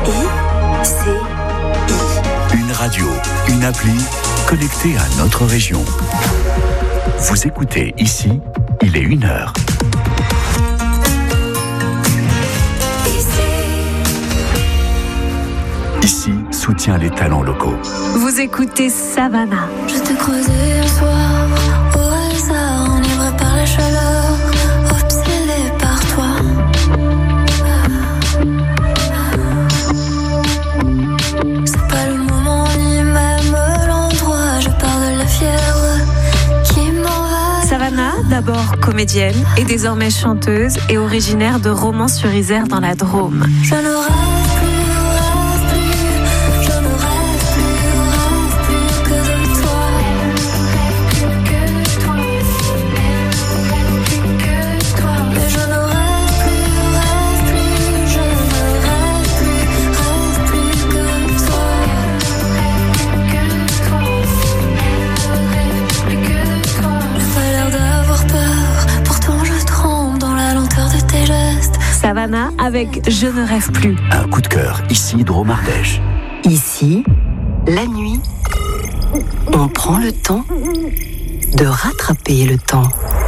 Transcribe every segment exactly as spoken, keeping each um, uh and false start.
I C I. Une radio, une appli connectée à notre région. Vous écoutez ici, il est une heure. Ici, soutient les talents locaux. Vous écoutez Savannah. Je te croisais un soir, au hasard, enivré par la chaleur, obsédé par toi. C'est pas le moment ni même l'endroit, je parle de la fièvre qui m'envahit. Savannah, d'abord comédienne et désormais chanteuse et originaire de Romans-sur-Isère dans la Drôme. Je ne rêve plus. Savannah avec Je ne rêve plus. Un coup de cœur, ici, Drôme-Ardèche. Ici, la nuit, on prend le temps de rattraper le temps.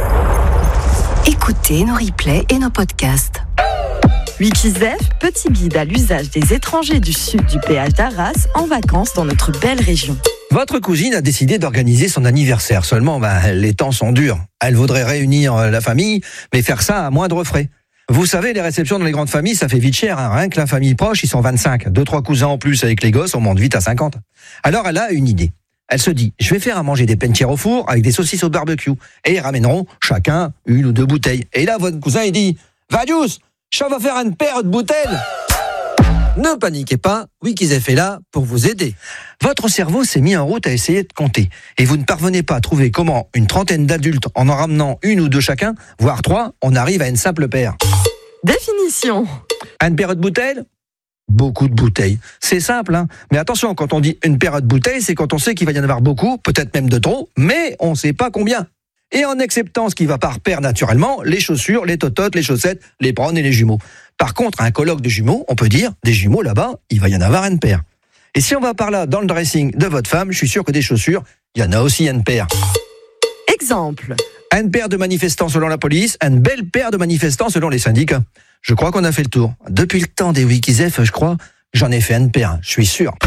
Écoutez nos replays et nos podcasts. Wikizef, petit guide à l'usage des étrangers du sud du péage d'Arras en vacances dans notre belle région. Votre cousine a décidé d'organiser son anniversaire. Seulement, ben, les temps sont durs. Elle voudrait réunir la famille, mais faire ça à moindre frais. Vous savez, les réceptions dans les grandes familles, ça fait vite cher. Hein. Rien que la famille proche, ils sont vingt-cinq. Deux, trois cousins en plus avec les gosses, on monte vite à cinquante. Alors, elle a une idée. Elle se dit, je vais faire à manger des pentières au four avec des saucisses au barbecue. Et ils ramèneront chacun une ou deux bouteilles. Et là, votre cousin, il dit, Vadius, ça va faire une paire de bouteilles. Ne paniquez pas, Wikizef est là pour vous aider. Votre cerveau s'est mis en route à essayer de compter. Et vous ne parvenez pas à trouver comment une trentaine d'adultes, en en ramenant une ou deux chacun, voire trois, on arrive à une simple paire. Définition. Une paire de bouteilles ? Beaucoup de bouteilles. C'est simple, hein. Mais attention, quand on dit une paire de bouteilles, c'est quand on sait qu'il va y en avoir beaucoup, peut-être même de trop, mais on ne sait pas combien. Et en acceptant ce qui va par paire naturellement, les chaussures, les tototes, les chaussettes, les browns et les jumeaux. Par contre, à un colloque de jumeaux, on peut dire, des jumeaux là-bas, il va y en avoir une paire. Et si on va par là dans le dressing de votre femme, je suis sûr que des chaussures, il y en a aussi une paire. Exemple. Une paire de manifestants selon la police, une belle paire de manifestants selon les syndicats. Je crois qu'on a fait le tour. Depuis le temps des Wikizef, je crois, j'en ai fait une paire, je suis sûr.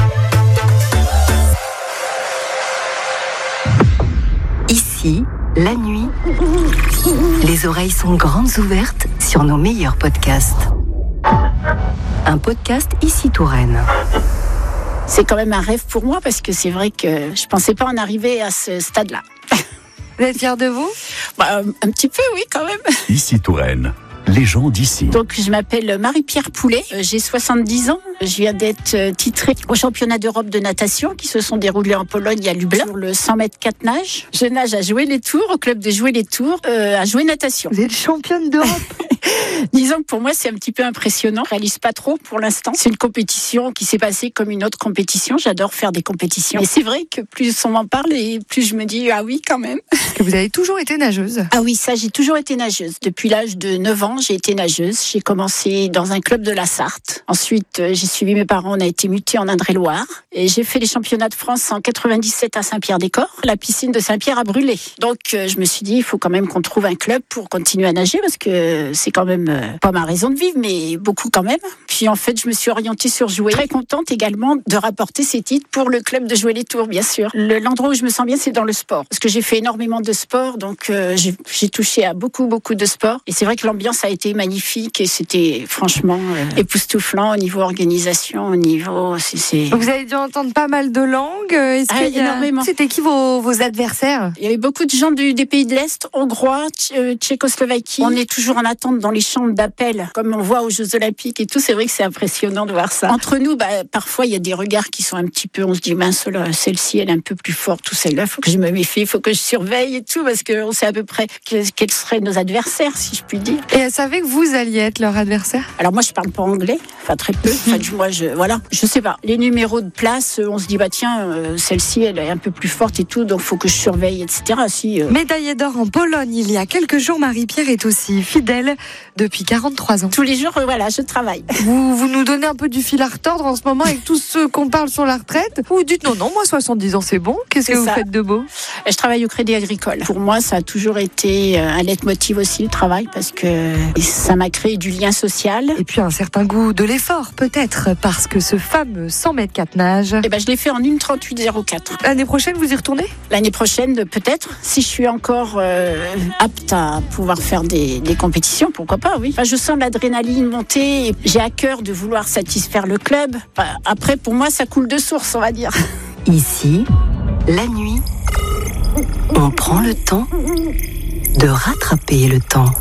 Ici, la nuit, les oreilles sont grandes ouvertes sur nos meilleurs podcasts. Un podcast Ici Touraine. C'est quand même un rêve pour moi parce que c'est vrai que je pensais pas en arriver à ce stade-là. Vous êtes fière de vous ? Bah, un petit peu, oui, quand même. Ici Touraine, les gens d'ici. Donc, je m'appelle Marie-Pierre Poulet, j'ai soixante-dix ans. Je viens d'être titrée au championnat d'Europe de natation qui se sont déroulés en Pologne à Lublin pour le cent mètres quatre nages. Je nage à Jouer les Tours, au club de Jouer les Tours, euh, à Jouer natation. Vous êtes championne d'Europe. Disons que pour moi, c'est un petit peu impressionnant. Je réalise pas trop pour l'instant. C'est une compétition qui s'est passée comme une autre compétition. J'adore faire des compétitions. Et c'est vrai que plus on m'en parle et plus je me dis, ah oui, quand même. Parce que vous avez toujours été nageuse. Ah oui, ça, j'ai toujours été nageuse. Depuis l'âge de neuf ans, j'ai été nageuse. J'ai commencé dans un club de la Sarthe. Ensuite, j'ai suivi mes parents. On a été mutés en Indre-et-Loire. Et j'ai fait les championnats de France en quatre-vingt-dix-sept à Saint-Pierre-des-Corps. La piscine de Saint-Pierre a brûlé. Donc, je me suis dit, il faut quand même qu'on trouve un club pour continuer à nager parce que c'est quand même pas ma raison de vivre, mais beaucoup quand même. Puis en fait, je me suis orientée sur Jouer. Très contente également de rapporter ces titres pour le club de Jouer les Tours, bien sûr. Le, l'endroit où je me sens bien, c'est dans le sport. Parce que j'ai fait énormément de sport, donc euh, j'ai, j'ai touché à beaucoup, beaucoup de sport. Et c'est vrai que l'ambiance a été magnifique et c'était franchement euh, époustouflant au niveau organisation, au niveau... C'est, c'est... Vous avez dû entendre pas mal de langues. Est-ce ah, qu'il y a... énormément. C'était qui vos, vos adversaires ? Il y avait beaucoup de gens du, des pays de l'Est, hongrois, tch- tchécoslovaquie. On est toujours en attente dans les chambres d'appel, comme on voit aux Jeux Olympiques et tout. C'est vrai que c'est impressionnant de voir ça. Entre nous, bah, parfois, il y a des regards qui sont un petit peu, on se dit, mince, là, celle-ci, elle est un peu plus forte, ou celle-là, faut que je me méfie, faut que je surveille et tout, parce qu'on sait à peu près que, quels seraient nos adversaires, si je puis dire. Et elle savait que vous alliez être leur adversaire ? Alors moi, je parle pas anglais, enfin très peu. Enfin, bouge, moi, je, voilà, je sais pas. Les numéros de place, on se dit, bah tiens, euh, celle-ci, elle est un peu plus forte et tout, donc faut que je surveille, et cetera. Si, euh... Médaillée d'or en Pologne il y a quelques jours, Marie-Pierre est aussi fidèle depuis quarante-trois ans. Tous les jours, euh, voilà, je travaille. Vous, vous nous donnez un peu du fil à retordre en ce moment avec tous ceux qu'on parle sur la retraite. Vous dites non, non, moi soixante-dix ans c'est bon. Qu'est-ce C'est que ça. vous faites de beau? Je travaille au Crédit Agricole. Pour moi, ça a toujours été un leitmotiv aussi, le travail, parce que ça m'a créé du lien social. Et puis un certain goût de l'effort, peut-être, parce que ce fameux cent mètres quatre nages... Eh ben, je l'ai fait en une trente-huit zéro quatre. L'année prochaine, vous y retournez? L'année prochaine, peut-être, si je suis encore euh, apte à pouvoir faire des, des compétitions, pourquoi pas, oui. Enfin, je sens l'adrénaline monter, et j'ai à cœur de vouloir satisfaire le club. Enfin, après, pour moi, ça coule de source, on va dire. Ici, la nuit, on prend le temps de rattraper le temps.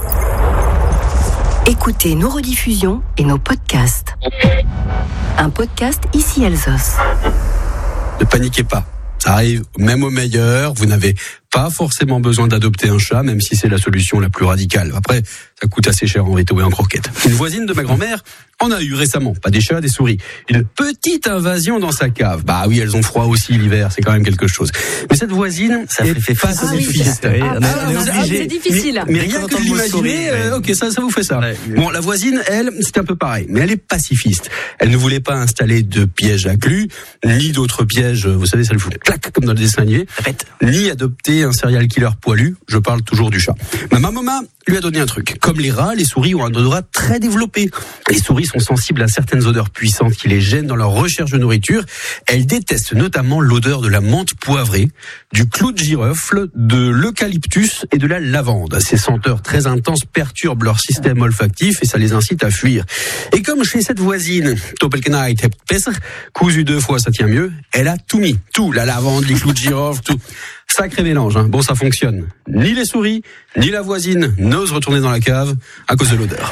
Écoutez nos rediffusions et nos podcasts. Un podcast Ici Alsos. Ne paniquez pas, ça arrive même au meilleur, vous n'avez pas forcément besoin d'adopter un chat, même si c'est la solution la plus radicale. Après, ça coûte assez cher en veto et en croquettes. Une voisine de ma grand-mère en a eu récemment, pas des chats, des souris. Une petite invasion dans sa cave. Bah oui, elles ont froid aussi l'hiver, c'est quand même quelque chose. Mais cette voisine, ça est fait pas pacifiste. Ah, oui. Ah, on est ah, obligé. c'est difficile. Mais, mais rien que de l'imaginer, euh, ok, ça, ça vous fait ça. Ouais. Bon, la voisine, elle, c'est un peu pareil, mais elle est pacifiste. Elle ne voulait pas installer de pièges à glu, ni d'autres pièges, vous savez, ça lui fout clac comme dans le dessin animé, ni adopter un serial killer poilu. Je parle toujours du chat. Mais ma maman lui a donné un truc. Comme les rats, les souris ont un odorat très développé. Les souris sont sensibles à certaines odeurs puissantes qui les gênent dans leur recherche de nourriture. Elles détestent notamment l'odeur de la menthe poivrée, du clou de girofle, de l'eucalyptus et de la lavande. Ces senteurs très intenses perturbent leur système olfactif et ça les incite à fuir. Et comme chez cette voisine, Topelkenheit hebt besser, cousu deux fois ça tient mieux, elle a tout mis. Tout, la lavande, les clous de girofle, tout. Sacré mélange, hein. Bon, ça fonctionne. Ni les souris, ni la voisine n'osent retourner dans la cave à cause de l'odeur.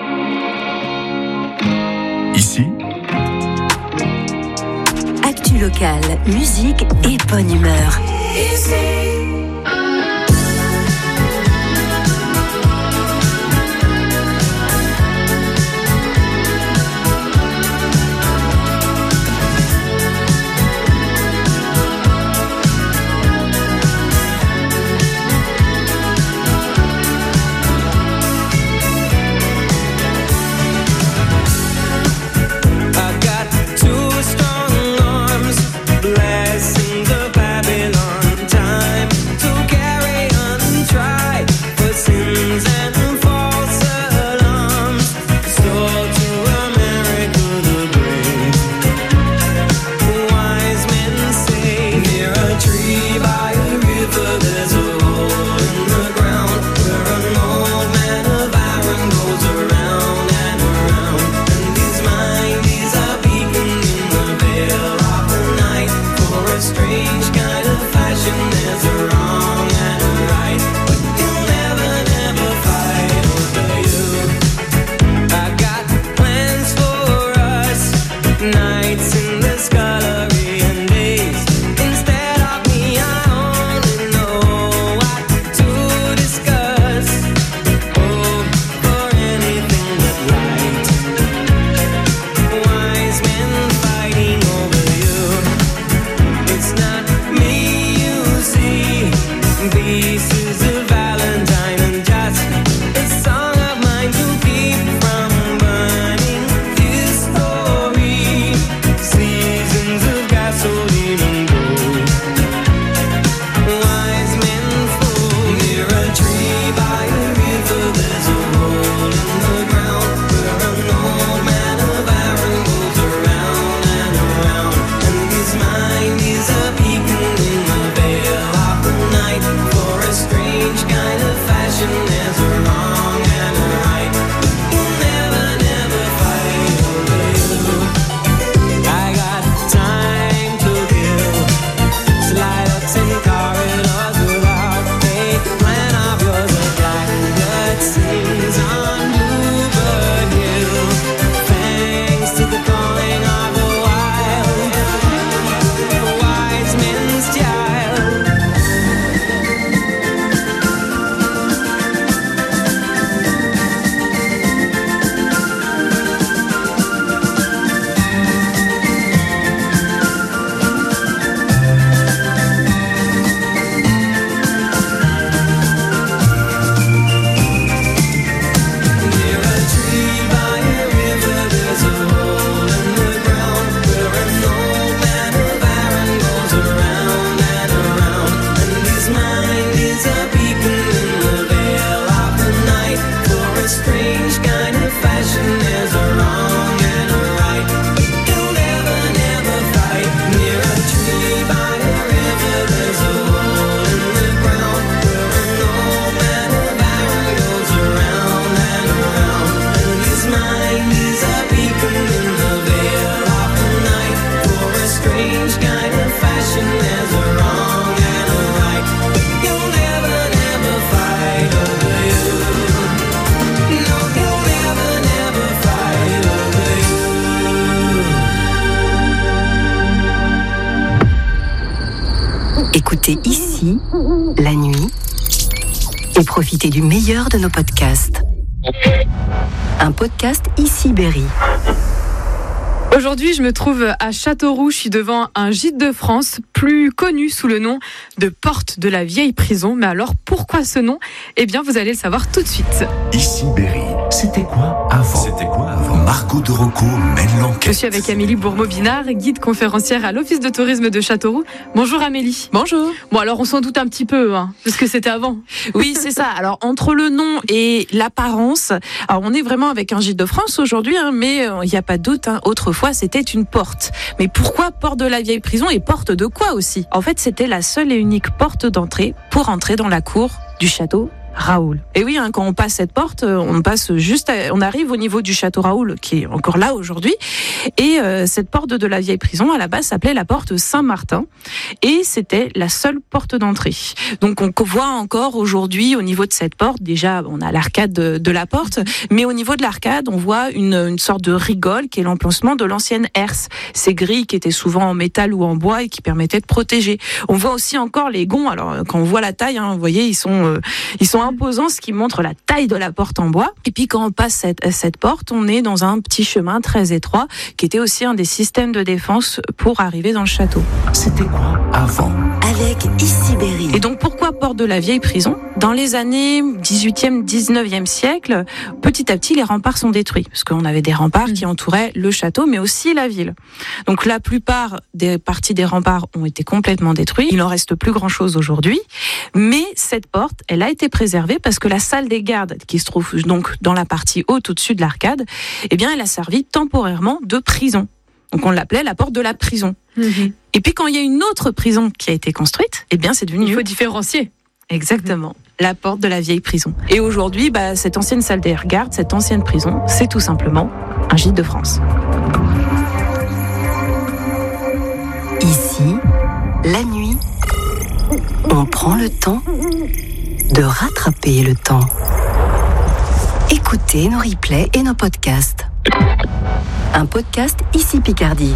Ici, Actu locale, musique et bonne humeur. Blessing the Babylon time. Écoutez ici, la nuit, et profitez du meilleur de nos podcasts. Un podcast Ici Berry. Aujourd'hui, je me trouve à Châteauroux. Je suis devant un gîte de France, plus connu sous le nom de Porte de la Vieille Prison. Mais alors, pourquoi ce nom ? Eh bien, vous allez le savoir tout de suite. Ici Berry, c'était quoi avant ? C'était quoi avant ? Margot de Rocco mène l'enquête. Je suis avec Amélie Bourmeau-Binard, guide conférencière à l'Office de tourisme de Châteauroux. Bonjour Amélie. Bonjour. Bon, alors on s'en doute un petit peu, hein, de ce que c'était avant. Oui, c'est ça. Alors, entre le nom et l'apparence, alors on est vraiment avec un gîte de France aujourd'hui, hein, mais il n'y a pas de doute, hein, autrefois, c'était une porte. Mais pourquoi porte de la Vieille Prison et porte de quoi aussi ? En fait, c'était la seule et unique porte d'entrée pour entrer dans la cour du château Raoul. Et oui, hein, quand on passe cette porte, on passe juste, à, on arrive au niveau du château Raoul, qui est encore là aujourd'hui. Et euh, cette porte de la Vieille Prison, à la base, s'appelait la porte Saint-Martin, et c'était la seule porte d'entrée. Donc, on voit encore aujourd'hui, au niveau de cette porte, déjà, on a l'arcade de, de la porte, mais au niveau de l'arcade, on voit une, une sorte de rigole qui est l'emplacement de l'ancienne herse. Ces grilles qui étaient souvent en métal ou en bois et qui permettaient de protéger. On voit aussi encore les gonds. Alors, quand on voit la taille, hein, vous voyez, ils sont, euh, ils sont imposant, ce qui montre la taille de la porte en bois. Et puis quand on passe cette, cette porte, on est dans un petit chemin très étroit qui était aussi un des systèmes de défense pour arriver dans le château. C'était quoi avant ? Avec Ici Berry. Et donc pourquoi porte de la Vieille Prison ? Dans les années dix-huitième, dix-neuvième siècle, petit à petit les remparts sont détruits parce qu'on avait des remparts qui entouraient le château mais aussi la ville. Donc la plupart des parties des remparts ont été complètement détruits. Il n'en reste plus grand chose aujourd'hui. Mais cette porte, elle a été préservée parce que la salle des gardes, qui se trouve donc dans la partie haute au-dessus de l'arcade, eh bien, elle a servi temporairement de prison. Donc, on l'appelait la porte de la prison. Mmh. Et puis, quand il y a une autre prison qui a été construite, eh bien, c'est devenu... Il faut différencier. Exactement. La porte de la Vieille Prison. Et aujourd'hui, bah, cette ancienne salle des gardes, cette ancienne prison, c'est tout simplement un gîte de France. Ici, la nuit, on prend le temps de rattraper le temps. Écoutez nos replays et nos podcasts. Un podcast Ici Picardie.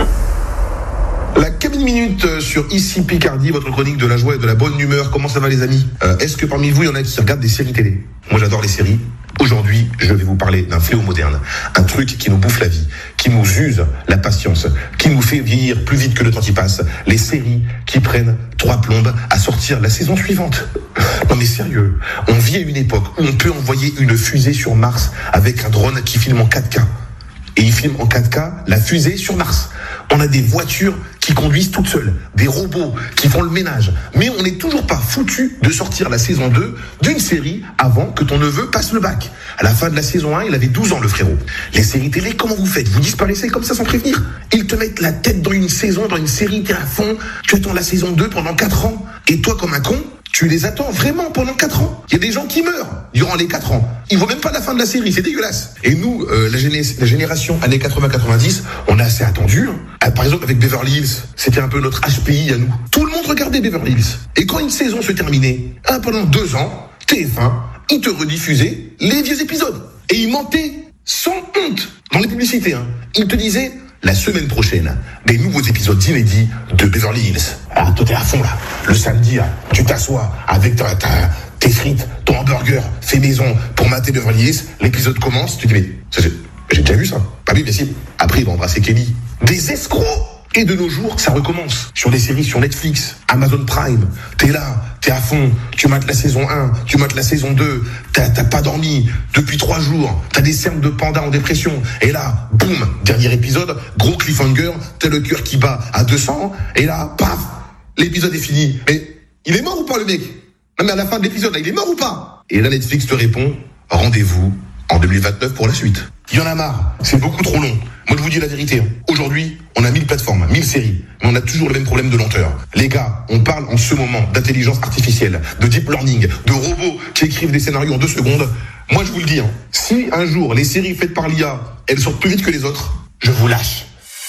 La Cabine Minute sur Ici Picardie, votre chronique de la joie et de la bonne humeur. Comment ça va les amis ? euh, Est-ce que parmi vous, il y en a qui regardent des séries télé ? Moi j'adore les séries. Aujourd'hui, je vais vous parler d'un fléau moderne. Un truc qui nous bouffe la vie, qui nous use la patience, qui nous fait vieillir plus vite que le temps qui passe. Les séries qui prennent trois plombes à sortir la saison suivante. Non mais sérieux, on vit à une époque où on peut envoyer une fusée sur Mars avec un drone qui filme en quatre K. Et il filme en quatre K la fusée sur Mars. On a des voitures qui conduisent toutes seules, des robots qui font le ménage. Mais on n'est toujours pas foutu de sortir la saison deux d'une série avant que ton neveu passe le bac. À la fin de la saison un, il avait douze ans, le frérot. Les séries télé, comment vous faites ? Vous disparaissez comme ça sans prévenir ? Ils te mettent la tête dans une saison, dans une série, t'es à fond, tu attends la saison deux pendant quatre ans. Et toi, comme un con, tu les attends vraiment pendant quatre ans. Il y a des gens qui meurent durant les quatre ans. Ils voient même pas la fin de la série, c'est dégueulasse. Et nous, euh, la, géné- la génération années quatre-vingts quatre-vingt-dix, on a assez attendu. Hein. Par exemple, avec Beverly Hills, c'était un peu notre H P I à nous. Tout le monde regardait Beverly Hills. Et quand une saison se terminait, hein, pendant deux ans, T F un, ils te rediffusaient les vieux épisodes. Et ils mentaient sans honte dans les publicités. Hein. Ils te disaient... La semaine prochaine, des nouveaux épisodes inédits de Beverly Hills. Ah, toi t'es à fond là. Le samedi, là, tu t'assois avec ta, ta, tes frites, ton hamburger fait maison pour mater Beverly Hills. L'épisode commence, tu te dis mais ça, j'ai, j'ai déjà vu ça. Pas oui, bien sûr. Après il va embrasser Kelly. Des escrocs. Et de nos jours, ça recommence. Sur des séries sur Netflix, Amazon Prime. T'es là, t'es à fond. Tu mates la saison un, tu mates la saison deux. T'as, t'as pas dormi depuis trois jours. T'as des cernes de panda en dépression. Et là, boum, dernier épisode, gros cliffhanger. T'as le cœur qui bat à deux cents. Et là, paf, l'épisode est fini. Mais il est mort ou pas le mec ? Non mais à la fin de l'épisode, là, il est mort ou pas ? Et là, Netflix te répond, rendez-vous en deux mille vingt-neuf pour la suite. Il y en a marre, c'est beaucoup trop long. Moi je vous dis la vérité, aujourd'hui on a mille plateformes, mille séries, mais on a toujours le même problème de lenteur. Les gars, on parle en ce moment d'intelligence artificielle, de deep learning, de robots qui écrivent des scénarios en deux secondes. Moi je vous le dis, hein, si un jour les séries faites par l'I A, elles sortent plus vite que les autres, je vous lâche.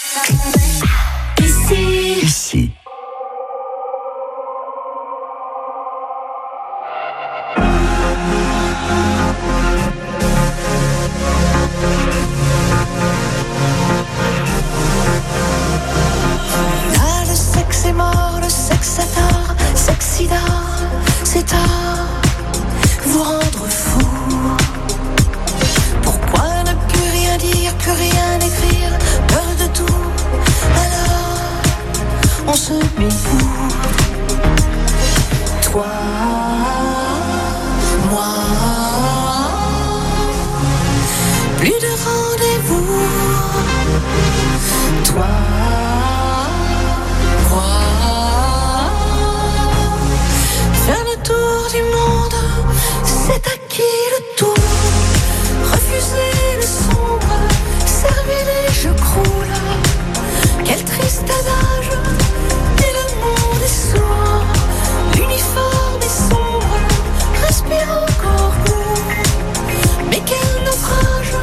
Ici. Ici. Là, le sexe est mort, le sexe attend. on se met où? Toi, moi, plus de rendez-vous. Toi, moi, faire le tour du monde, c'est à qui le tour? Refuser le sombre, servir les je croule. Quel triste adage, et le monde est sourd. L'uniforme est sombre, respire encore nous. Mais quel naufrage!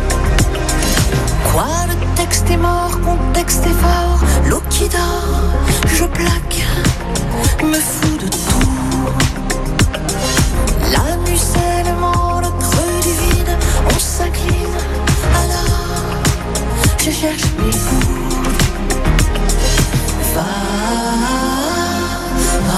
Quoi, le texte est mort, contexte est fort. L'eau qui dort, je plaque, me fous de tout. La nuit c'est le monde, creux du vide, on s'incline. Alors, je cherche mes goûts. Va, va,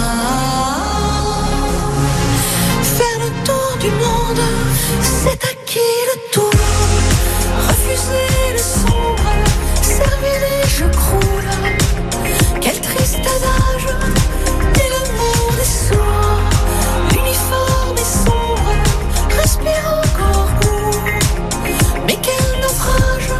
faire le tour du monde, c'est à qui le tour? Refuser le sombre, servir les je croule. Quel triste adage, et le monde est sourd. L'uniforme est sombre, respire encore nous. Mais quel naufrage!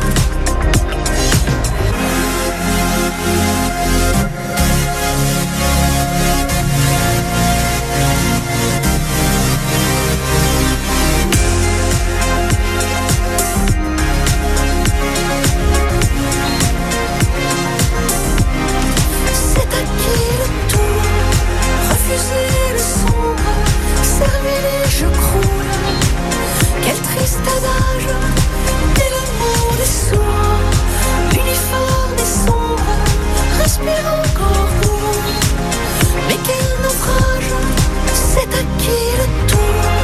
Refuser le sombre, servir les je croule. Quel triste adage, et le monde est sourd. L'uniforme est sombre, respire encore nous. Mais quel naufrage, c'est à qui le tour?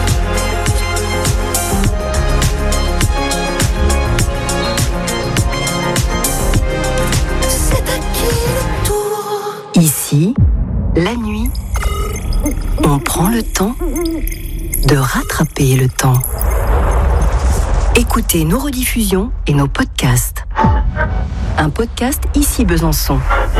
C'est à qui le tour? Ici, la nuit, on prend le temps de rattraper le temps. Écoutez nos rediffusions et nos podcasts. Un podcast Ici Besançon.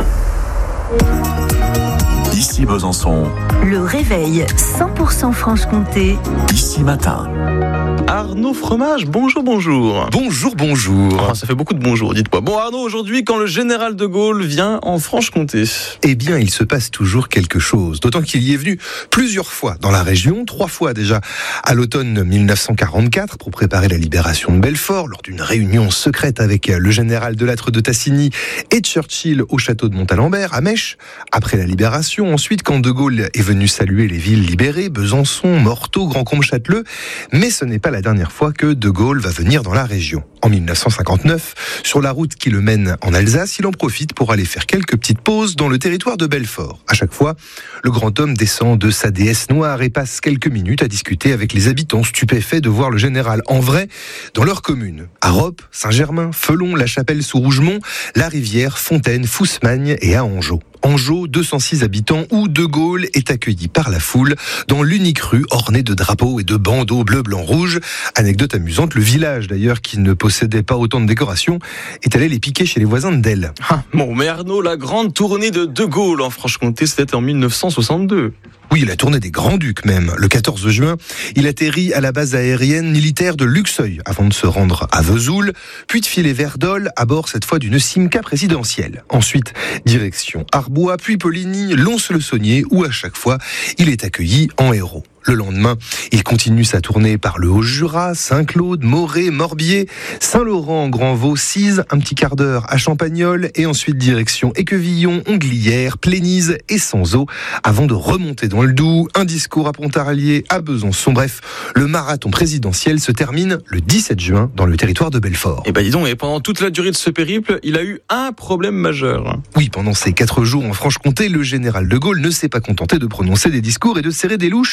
Ici Besançon. Le réveil cent pour cent Franche-Comté. Ici Matin. Arnaud Fromage, bonjour, bonjour. Bonjour, bonjour. Oh, ça fait beaucoup de bonjour, dites-moi. Bon Arnaud, aujourd'hui, quand le général de Gaulle vient en Franche-Comté. Eh bien, il se passe toujours quelque chose. D'autant qu'il y est venu plusieurs fois dans la région, trois fois déjà à l'automne mille neuf cent quarante-quatre pour préparer la libération de Belfort, lors d'une réunion secrète avec le général de Lattre de Tassigny et Churchill au château de Montalembert, à Mèche, après la libération. Ensuite, quand de Gaulle est venu saluer les villes libérées, Besançon, Morteau, Grand-Combe-Châteleux. Mais ce n'est pas la dernière fois que de Gaulle va venir dans la région. En mille neuf cent cinquante-neuf, sur la route qui le mène en Alsace, il en profite pour aller faire quelques petites pauses dans le territoire de Belfort. À chaque fois, le grand homme descend de sa déesse noire et passe quelques minutes à discuter avec les habitants stupéfaits de voir le général en vrai dans leur commune. À Roppe, Saint-Germain, Felon, La Chapelle-sous-Rougemont, La Rivière, Fontaine, Fousmagne et à Angeau. Angeau, deux cent six habitants, où de Gaulle est accueilli par la foule dans l'unique rue ornée de drapeaux et de bandeaux bleu, blanc, rouge. Anecdote amusante, le village d'ailleurs, qui ne possédait pas autant de décorations, est allé les piquer chez les voisins de Delle. Ah, bon, mais Arnaud, la grande tournée de de Gaulle en Franche-Comté, c'était en mille neuf cent soixante-deux. Oui, la tournée des Grands-Ducs même. Le quatorze juin, il atterrit à la base aérienne militaire de Luxeuil avant de se rendre à Vesoul, puis de filer vers Dole à bord cette fois d'une Simca présidentielle. Ensuite, direction Arbois, puis Poligny, Lons-le-Saunier, où à chaque fois, il est accueilli en héros. Le lendemain, il continue sa tournée par le Haut-Jura, Saint-Claude, Morée, Morbier, Saint-Laurent, Grand-Vaux, Cise, un petit quart d'heure à Champagnole, et ensuite direction Équevillon, Onglières, Plénise et Sanzot, avant de remonter dans le Doubs, un discours à Pontarlier, à Besançon. Bref, le marathon présidentiel se termine le dix-sept juin dans le territoire de Belfort. Et ben dis donc, et pendant toute la durée de ce périple, il a eu un problème majeur. Oui, pendant ces quatre jours en Franche-Comté, le général de Gaulle ne s'est pas contenté de prononcer des discours et de serrer des louches,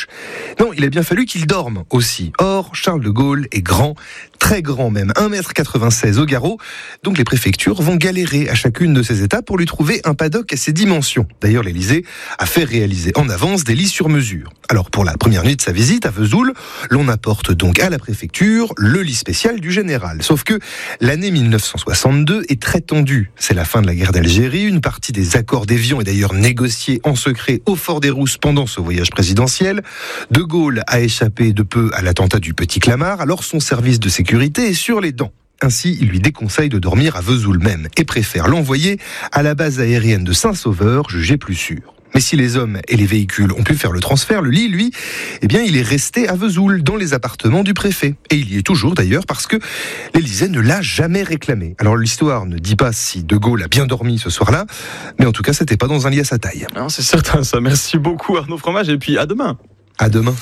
Non, il a bien fallu qu'il dorme aussi. Or, Charles de Gaulle est grand, très grand même, un mètre quatre-vingt-seize au garrot, donc les préfectures vont galérer à chacune de ces étapes pour lui trouver un paddock à ses dimensions. D'ailleurs, l'Élysée a fait réaliser en avance des lits sur mesure. Alors, pour la première nuit de sa visite à Vesoul, l'on apporte donc à la préfecture le lit spécial du général. Sauf que l'année mille neuf cent soixante-deux est très tendue. C'est la fin de la guerre d'Algérie, une partie des accords d'Évian est d'ailleurs négociée en secret au Fort des Rousses pendant ce voyage présidentiel. De Gaulle a échappé de peu à l'attentat du Petit Clamart, alors son service de sécurité est sur les dents. Ainsi, il lui déconseille de dormir à Vesoul même et préfère l'envoyer à la base aérienne de Saint-Sauveur, jugée plus sûre. Mais si les hommes et les véhicules ont pu faire le transfert, le lit, lui, eh bien, il est resté à Vesoul, dans les appartements du préfet. Et il y est toujours, d'ailleurs, parce que l'Élysée ne l'a jamais réclamé. Alors, l'histoire ne dit pas si De Gaulle a bien dormi ce soir-là, mais en tout cas, c'était pas dans un lit à sa taille. Non, c'est certain, ça. Merci beaucoup, Arnaud Fromage, et puis à demain. À demain.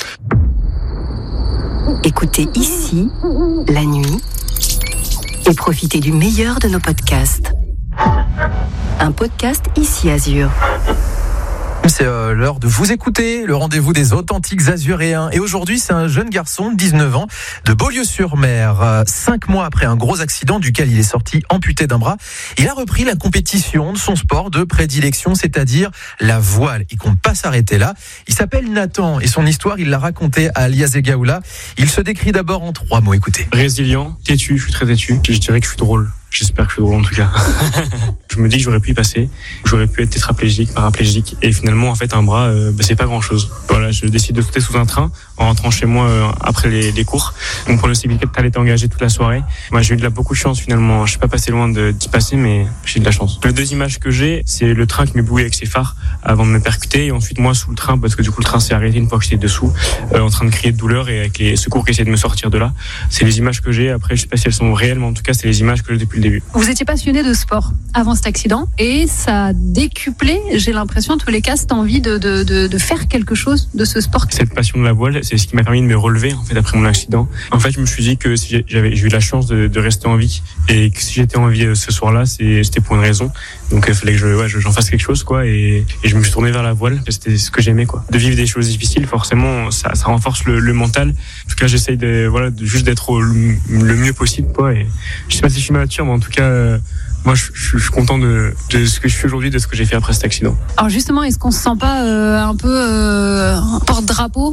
Écoutez ici, la nuit, et profitez du meilleur de nos podcasts. Un podcast Ici Azur. C'est euh, l'heure de vous écouter, le rendez-vous des authentiques azuréens. Et aujourd'hui, c'est un jeune garçon de dix-neuf ans de Beaulieu-sur-Mer. Euh, cinq mois après un gros accident duquel il est sorti amputé d'un bras, il a repris la compétition de son sport de prédilection, c'est-à-dire la voile. Il compte pas s'arrêter là. Il s'appelle Nathan et son histoire, il l'a racontée à Alias Gaoula. Il se décrit d'abord en trois mots, écoutez. Résilient, têtu, je suis très têtu. Je dirais que je suis drôle. J'espère que je suis drôle en tout cas. Je me dis que j'aurais pu y passer, j'aurais pu être tétraplégique, paraplégique, et finalement en fait un bras, euh, bah, c'est pas grand chose. Voilà, je décide de sauter sous un train en rentrant chez moi euh, après les, les cours. Mon pronostic vital était engagé toute la soirée. Moi j'ai eu de la beaucoup de chance finalement. Je suis pas passé loin de, d'y passer, mais j'ai eu de la chance. Les deux images que j'ai, c'est le train qui m'éblouit avec ses phares avant de me percuter, et ensuite moi sous le train parce que du coup le train s'est arrêté une fois que j'étais dessous, euh, en train de crier de douleur et avec les secours qui essaient de me sortir de là. C'est les images que j'ai. Après je sais pas si elles sont réelles, mais en tout cas c'est les images que j'ai depuis le début. Vous étiez passionné de sport avant cet accident et ça a décuplé, j'ai l'impression, en tous les cas, cette envie de, de, de, de faire quelque chose de ce sport. Cette passion de la voile, c'est ce qui m'a permis de me relever en fait après mon accident. En fait, je me suis dit que si j'avais j'ai eu la chance de, de rester en vie et que si j'étais en vie ce soir-là, c'est, c'était pour une raison. Donc il fallait que je, ouais, j'en fasse quelque chose, quoi. Et, et je me suis tourné vers la voile. C'était ce que j'aimais, quoi. De vivre des choses difficiles, forcément, ça, ça renforce le, le mental. En tout cas, j'essaye de, voilà, de, juste d'être au, le, le mieux possible, quoi. Et je sais pas si je suis mature, mais en tout cas. Euh, Moi, je, je, je suis content de, de ce que je fais aujourd'hui, de ce que j'ai fait après cet accident. Alors justement, est-ce qu'on se sent pas euh, un peu euh, porte-drapeau ?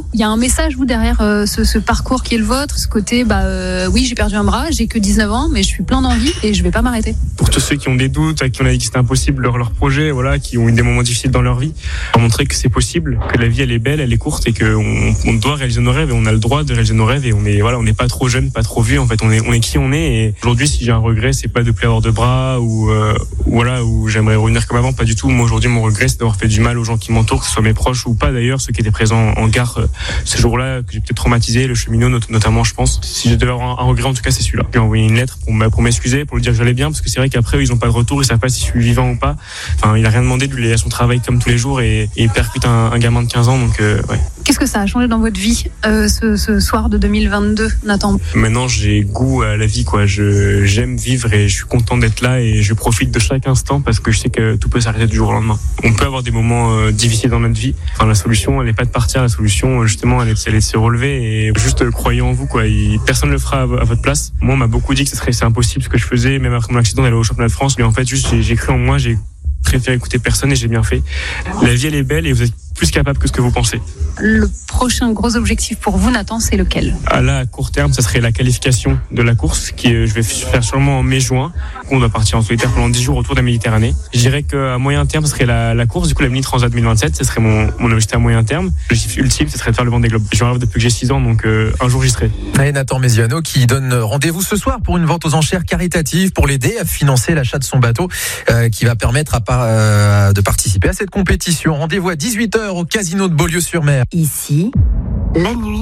Il y a un message, vous, derrière euh, ce, ce parcours qui est le vôtre, ce côté, bah euh, oui, j'ai perdu un bras, j'ai que dix-neuf ans, mais je suis plein d'envie et je vais pas m'arrêter. Pour tous ceux qui ont des doutes, à qui on a dit que c'était impossible leur, leur projet, voilà, qui ont eu des moments difficiles dans leur vie, pour montrer que c'est possible, que la vie elle est belle, elle est courte et qu'on on doit réaliser nos rêves et on a le droit de réaliser nos rêves et on est, voilà, on n'est pas trop jeune, pas trop vieux. En fait, on est, on est qui on est. Et aujourd'hui, si j'ai un regret, c'est pas de plus avoir de bras ou euh, voilà, où j'aimerais revenir comme avant, pas du tout. Moi aujourd'hui mon regret c'est d'avoir fait du mal aux gens qui m'entourent, que ce soit mes proches ou pas d'ailleurs, ceux qui étaient présents en gare euh, ce jour-là, que j'ai peut-être traumatisé, le cheminot not- notamment je pense. Si je devais avoir un, un regret en tout cas c'est celui-là. J'ai envoyé une lettre pour, m- pour m'excuser, pour lui dire que j'allais bien, parce que c'est vrai qu'après eux, ils ont pas de retour, ils savent pas si je suis vivant ou pas. Enfin il a rien demandé, lui il est à son travail comme tous les jours et, et il percute un, un gamin de quinze ans, donc euh, ouais. Qu'est-ce que ça a changé dans votre vie euh, ce, ce soir de deux mille vingt-deux, Nathan ? Maintenant j'ai goût à la vie, quoi. Je, j'aime vivre et je suis content d'être là et je profite de chaque instant parce que je sais que tout peut s'arrêter du jour au lendemain. On peut avoir des moments euh, difficiles dans notre vie. Enfin, la solution, elle n'est pas de partir. La solution, justement, elle est, elle est de se relever et juste euh, croyez en vous, quoi. Et personne ne le fera à, à votre place. Moi, on m'a beaucoup dit que ce serait c'est impossible ce que je faisais, même après mon accident d'aller au championnat de France. Mais en fait, juste j'ai, j'ai cru en moi, j'ai préféré écouter personne et j'ai bien fait. La vie, elle est belle et vous êtes plus capable que ce que vous pensez. Le prochain gros objectif pour vous, Nathan, c'est lequel ? À là, à court terme, ça serait la qualification de la course, qui euh, je vais faire sûrement en mai-juin. On doit partir en solitaire pendant dix jours autour de la Méditerranée. Je dirais qu'à moyen terme, ce serait la, la course, du coup la Mini Transat deux mille vingt-sept, ce serait mon, mon objectif à moyen terme. L'objectif ultime, ce serait de faire le Vendée Globe. Je rêve depuis que j'ai six ans, donc euh, un jour j'y serai. Et Nathan Méziano qui donne rendez-vous ce soir pour une vente aux enchères caritative pour l'aider à financer l'achat de son bateau euh, qui va permettre à par, euh, de participer à cette compétition. Rendez-vous à dix-huit heures au casino de Beaulieu-sur-Mer. Ici, la nuit,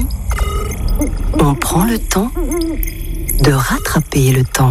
on prend le temps de rattraper le temps.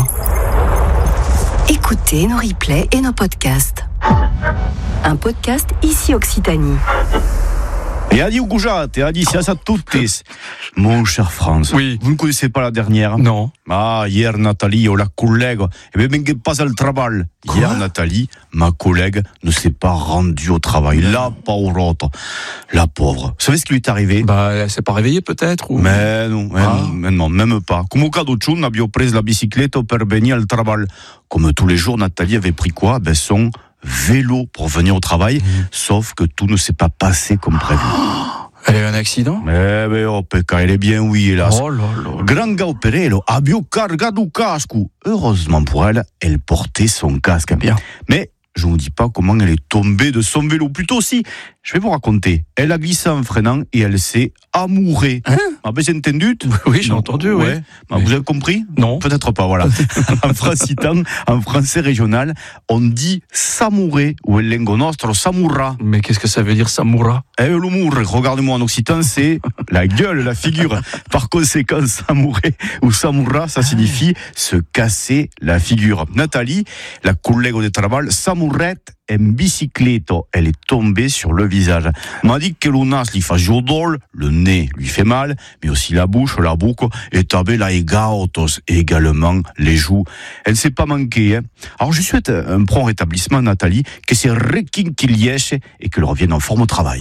Écoutez nos replays et nos podcasts. Un podcast Ici Occitanie. Et adieu Goujat, et adieu à toutes. Mon cher Franz, oui. Vous ne connaissez pas la dernière? Non. Ah, hier Nathalie, oh, la collègue, eh bien, pas à le travail. Quoi? Hier Nathalie, ma collègue, ne s'est pas rendue au travail. La pauvre, la pauvre. Vous savez ce qui lui est arrivé? Bah, elle s'est pas réveillée peut-être ou... Mais non, ah. mais non, même pas. Comme au cas d'autre, abbiamo preso la bicyclette per venire al travail. Comme tous les jours, Nathalie avait pris quoi? Ben son vélo pour venir au travail. Mmh. Sauf que tout ne s'est pas passé comme prévu. Elle a eu un accident? Eh ben, oh, pecca, elle est bien, oui, hélas. Oh là là. Granga operello, abbio cargato casco. Heureusement pour elle, elle portait son casque. Bien. Mais je ne vous dis pas comment elle est tombée de son vélo. Plutôt si, je vais vous raconter. Elle a glissé en freinant et elle s'est amourée. Hein? Ah ben, j'ai entendu? Oui, j'ai entendu, oui. Ouais. Bah, vous avez compris? Non. Peut-être pas, voilà. En francitan, en français régional, on dit s'amourer ou el lengo nostro s'amourra. Mais qu'est-ce que ça veut dire s'amourra? Eh, l'humour, regardez-moi en occitan, c'est la gueule, la figure. Par conséquent, s'amourer ou s'amourra, ça signifie se casser la figure. Nathalie, la collègue de travail, s'amourette en bicicletto. Elle est tombée sur le visage. M'a dit que le nas lui fait jodol, le nez lui fait mal, mais aussi la bouche, la boucle, et tabé la egaotos, et également les joues. Elle s'est pas manquée, hein. Alors je souhaite un prompt rétablissement à Nathalie, que c'est requinquilièche et qu'elle revienne en forme au travail.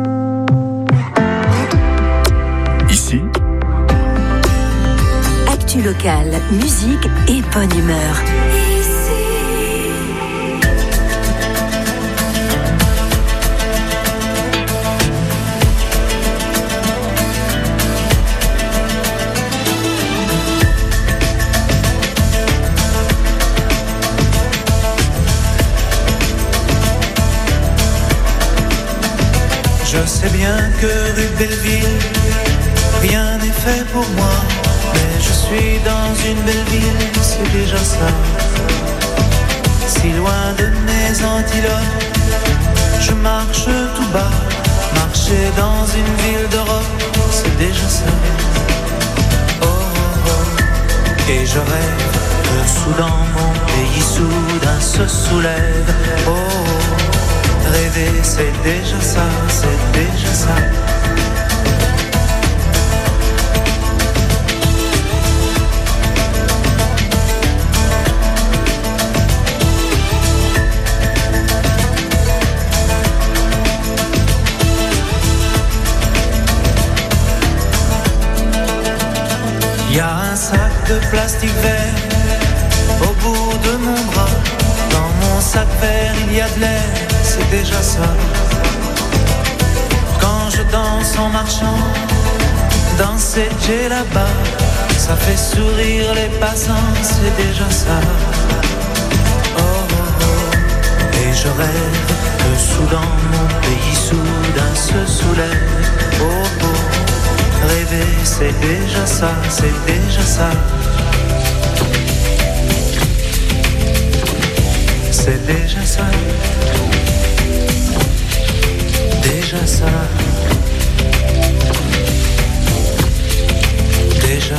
Ici, actu locale, musique et bonne humeur. Je sais bien que rue Belleville, rien n'est fait pour moi, mais je suis dans une belle ville, c'est déjà ça. Si loin de mes antilopes, je marche tout bas, marcher dans une ville d'Europe, c'est déjà ça. Oh, oh, oh. Et je rêve que soudain mon pays soudain se soulève. Oh, oh. Rêver, c'est déjà ça, c'est déjà ça. Il y a un sac de plastique vert au bout de mon bras. Dans mon sac vert, il y a de l'air. C'est déjà ça. Quand je danse en marchant, danser j'ai là-bas, ça fait sourire les passants, c'est déjà ça. Oh, oh, oh. Et je rêve que soudain mon pays soudain se soulève. Oh, oh. Rêver c'est déjà ça, c'est déjà ça. C'est déjà ça. Déjà ça, déjà.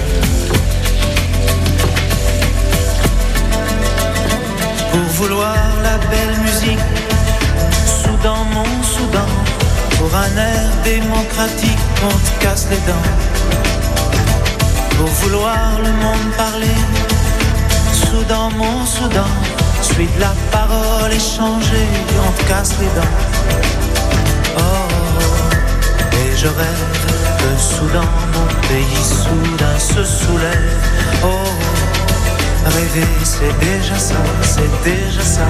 Pour vouloir la belle musique, Soudan mon Soudan, pour un air démocratique, on te casse les dents. Pour vouloir le monde parler, Soudan mon Soudan, suis de la parole échangée, on te casse les dents. Oh, et je rêve que soudain mon pays soudain se soulève. Oh, rêver c'est déjà ça, c'est déjà ça.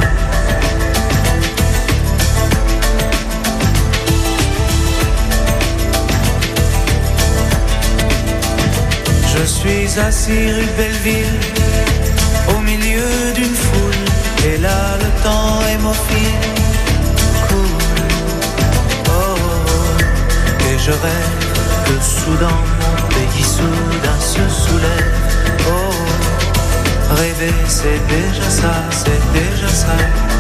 Je suis assis rue Belleville, au milieu d'une foule, et là le temps hémophile coule. Je rêve que soudain mon pays soudain se soulève. Oh, rêver c'est déjà ça, c'est déjà ça.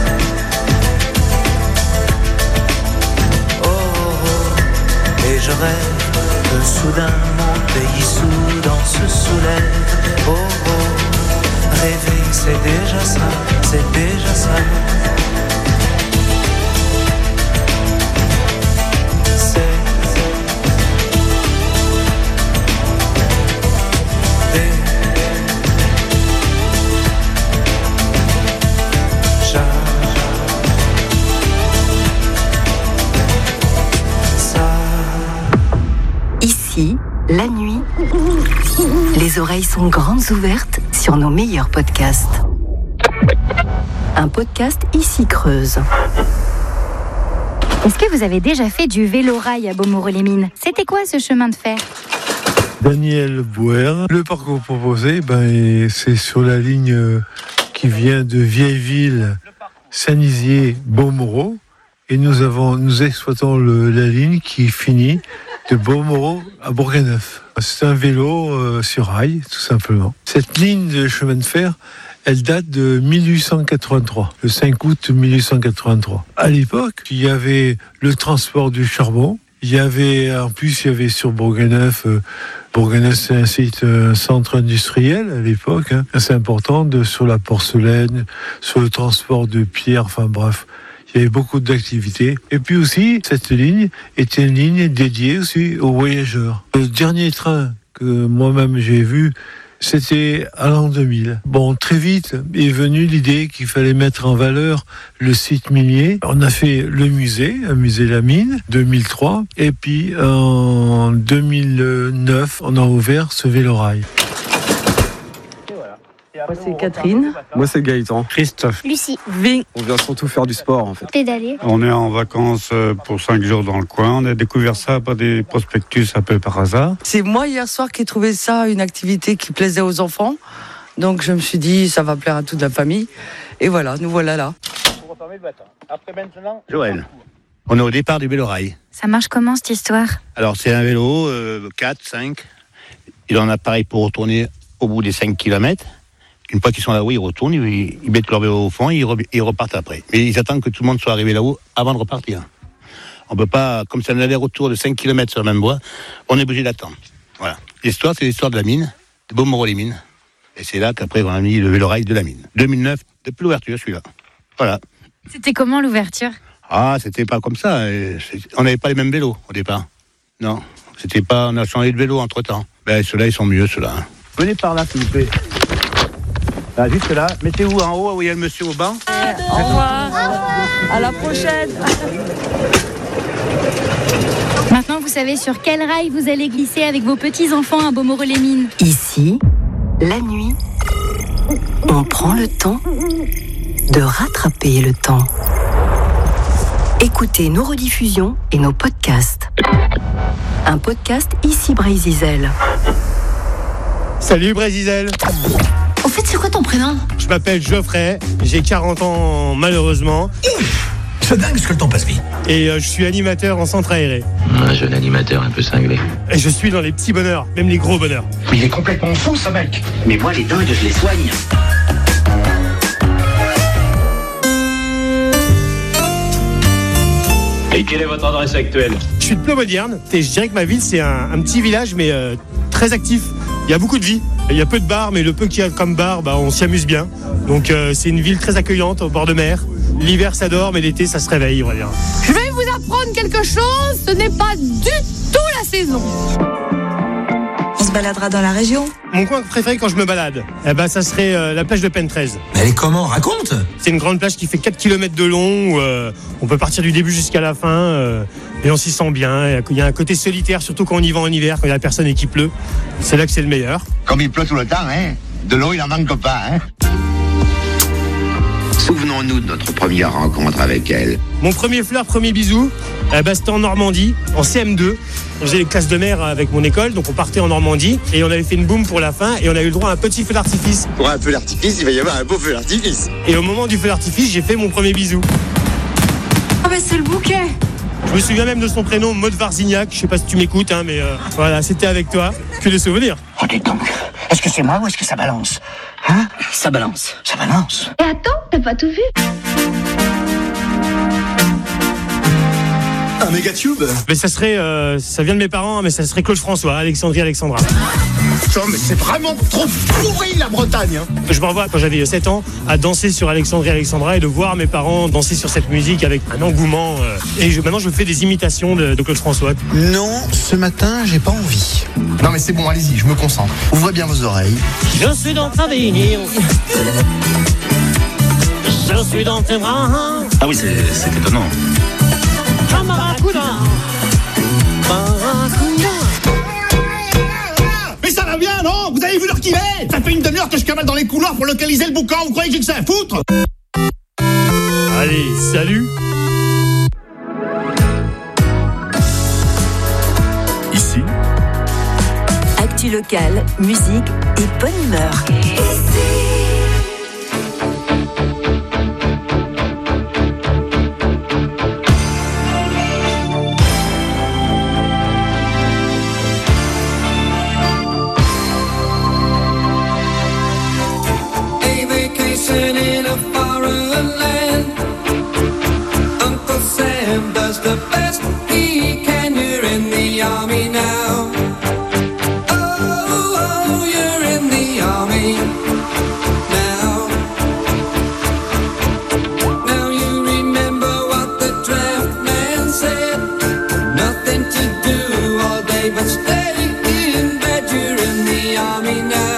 Oh, oh, et je rêve que soudain mon pays soudain se soulève. Oh, oh, rêver c'est déjà ça, c'est déjà ça. C'est Les oreilles sont grandes ouvertes sur nos meilleurs podcasts. Un podcast Ici Creuse. Est-ce que vous avez déjà fait du vélo-rail à Beaumoreau-les-Mines ? C'était quoi ce chemin de fer ? Daniel Bouer. Le parcours proposé, ben, c'est sur la ligne qui vient de Vieilleville, Saint-Nizier, Beaumoreau. Et nous avons, nous exploitons le, la ligne qui finit de Beaumoreau à Bourganeuf. C'est un vélo euh, sur rail, tout simplement. Cette ligne de chemin de fer, elle date de mille huit cent quatre-vingt-trois, le cinq août mille huit cent quatre-vingt-trois. À l'époque, il y avait le transport du charbon. Il y avait, en plus, il y avait sur Bourganeuf, euh, Bourganeuf, c'est un site, un centre industriel à l'époque, hein, assez important, de, sur la porcelaine, sur le transport de pierres, enfin bref. Il y avait beaucoup d'activités. Et puis aussi, cette ligne était une ligne dédiée aussi aux voyageurs. Le dernier train que moi-même j'ai vu, c'était à l'an deux mille. Bon, très vite est venue l'idée qu'il fallait mettre en valeur le site minier. On a fait le musée, un musée La Mine, deux mille trois. Et puis, en deux mille neuf, on a ouvert ce vélorail. Moi c'est Catherine. Moi c'est Gaëtan. Christophe. Lucie. Ving. On vient surtout faire du sport en fait. Pédaler. On est en vacances pour cinq jours dans le coin. On a découvert ça par des prospectus un peu par hasard. C'est moi hier soir qui ai trouvé ça une activité qui plaisait aux enfants. Donc je me suis dit ça va plaire à toute la famille. Et voilà, nous voilà là. Après maintenant, Joël, on est au départ du vélorail. Ça marche comment cette histoire ? Alors c'est un vélo, euh, quatre, cinq. Il en a pareil pour retourner au bout des cinq kilomètres. Une fois qu'ils sont là-haut, ils retournent, ils, ils mettent leur vélo au fond et ils, re, ils repartent après. Mais ils attendent que tout le monde soit arrivé là-haut avant de repartir. On peut pas, comme c'est un aller-retour de cinq kilomètres sur le même bois, on est obligé d'attendre. Voilà. L'histoire, c'est l'histoire de la mine, de Beaumoreau-les-Mines. Et c'est là qu'après, on a mis le vélorail de la mine. deux mille neuf, depuis l'ouverture, celui-là. Voilà. C'était comment l'ouverture ? Ah, c'était pas comme ça. On n'avait pas les mêmes vélos au départ. Non. C'était pas, on a changé de vélo entre-temps. Ben, ceux-là, ils sont mieux, ceux-là. Venez par là, s'il vous plaît. Là, juste là, mettez-vous en haut où il y a le monsieur au banc. Euh, au revoir. Au revoir. À la prochaine. Maintenant, vous savez sur quel rail vous allez glisser avec vos petits-enfants à Beaumoreau-les-Mines. Ici, la nuit, on prend le temps de rattraper le temps. Écoutez nos rediffusions et nos podcasts. Un podcast Ici Brézizel. Salut Brézizel. Au fait, c'est quoi ton prénom ? Je m'appelle Geoffrey, j'ai quarante ans malheureusement. C'est dingue ce que le temps passe vite. Et euh, je suis animateur en centre aéré. Un jeune animateur un peu cinglé. Et je suis dans les petits bonheurs, même les gros bonheurs. Mais il est complètement fou ce mec. Mais moi les dingues je les soigne. Et quelle est votre adresse actuelle ? Je suis de Ploemodierne et je dirais que ma ville c'est un, un petit village mais euh, très actif. Il y a beaucoup de vie. Il y a peu de bars, mais le peu qu'il y a comme bar, bah, on s'y amuse bien. Donc euh, c'est une ville très accueillante au bord de mer. L'hiver ça dort, mais l'été ça se réveille, on va dire. Je vais vous apprendre quelque chose, ce n'est pas du tout la saison. On se baladera dans la région. Mon coin préféré quand je me balade, eh ben, ça serait euh, la plage de Pentrez. Mais elle est comment ? Raconte ! C'est une grande plage qui fait quatre kilomètres de long, où, euh, on peut partir du début jusqu'à la fin, euh, et on s'y sent bien. Il y a un côté solitaire, surtout quand on y va en hiver, quand il y a personne et qu'il pleut. C'est là que c'est le meilleur. Comme il pleut tout le temps, hein, de l'eau il en manque pas. Hein. Souvenons-nous de notre première rencontre avec elle. Mon premier flirt, premier bisou, eh ben, c'était en Normandie, en C M deux. On faisait les classes de mer avec mon école, donc on partait en Normandie et on avait fait une boum pour la fin et on a eu le droit à un petit feu d'artifice. Pour un feu d'artifice, il va y avoir un beau feu d'artifice. Et au moment du feu d'artifice, j'ai fait mon premier bisou. Ah bah c'est le bouquet. Je me souviens même de son prénom, Maud Varzignac. Je sais pas si tu m'écoutes, hein, mais euh, voilà, c'était avec toi. Que de souvenirs. Oh, dis donc, est-ce que c'est moi ou est-ce que ça balance ? Hein ? Ça balance. Ça balance. Et attends, t'as pas tout vu ? Un méga tube ? Mais ça serait, euh, ça vient de mes parents, mais ça serait Claude François, Alexandrie Alexandra. Putain, mais c'est vraiment trop pourri la Bretagne. Hein. Je me revois quand j'avais sept ans à danser sur Alexandrie Alexandra et de voir mes parents danser sur cette musique avec un engouement. Euh, et je, maintenant, je fais des imitations de, de Claude François. Non, ce matin, j'ai pas envie. Non, mais c'est bon, allez-y, je me concentre. Ouvrez bien vos oreilles. Je suis dans ta vie. Je suis dans tes bras. Ah oui, c'est, c'est étonnant. Barracuda. Barracuda. bien, non? Vous avez vu l'heure qu'il est? Ça fait une demi-heure que je cavale dans les couloirs pour localiser le boucan. Vous croyez que j'ai que ça à foutre? Allez, salut. Ici, Actu locale, musique et bonne humeur. A vacation in a foreign land. Uncle Sam does the best he can. You're in the army now. Oh, oh, you're in the army now. Now you remember what the draft man said. Nothing to do all day but stay in bed. You're in the army now.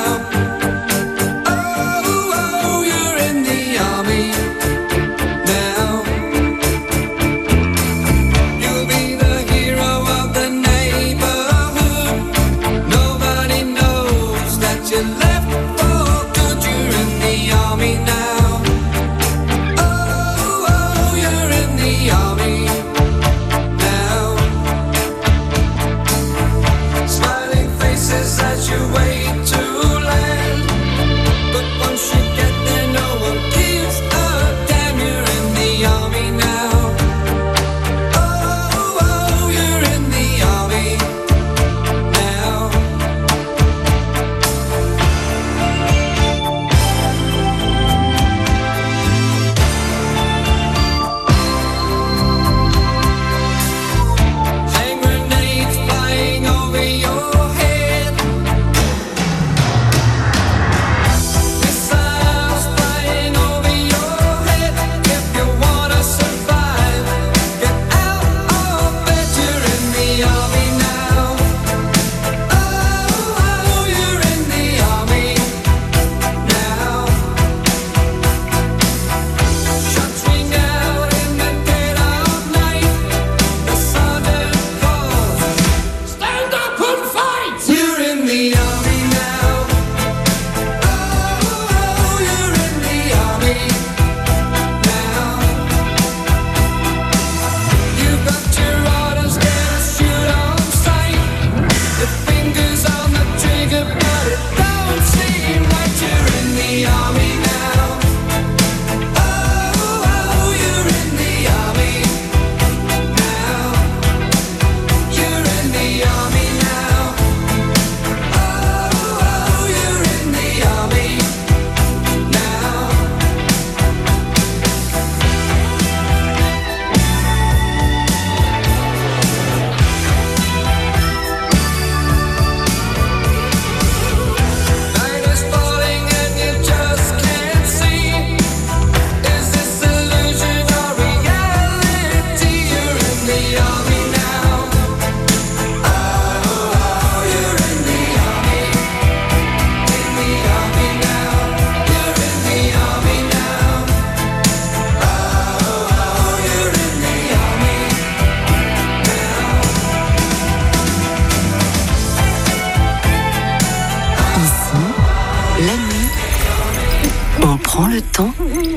prend le temps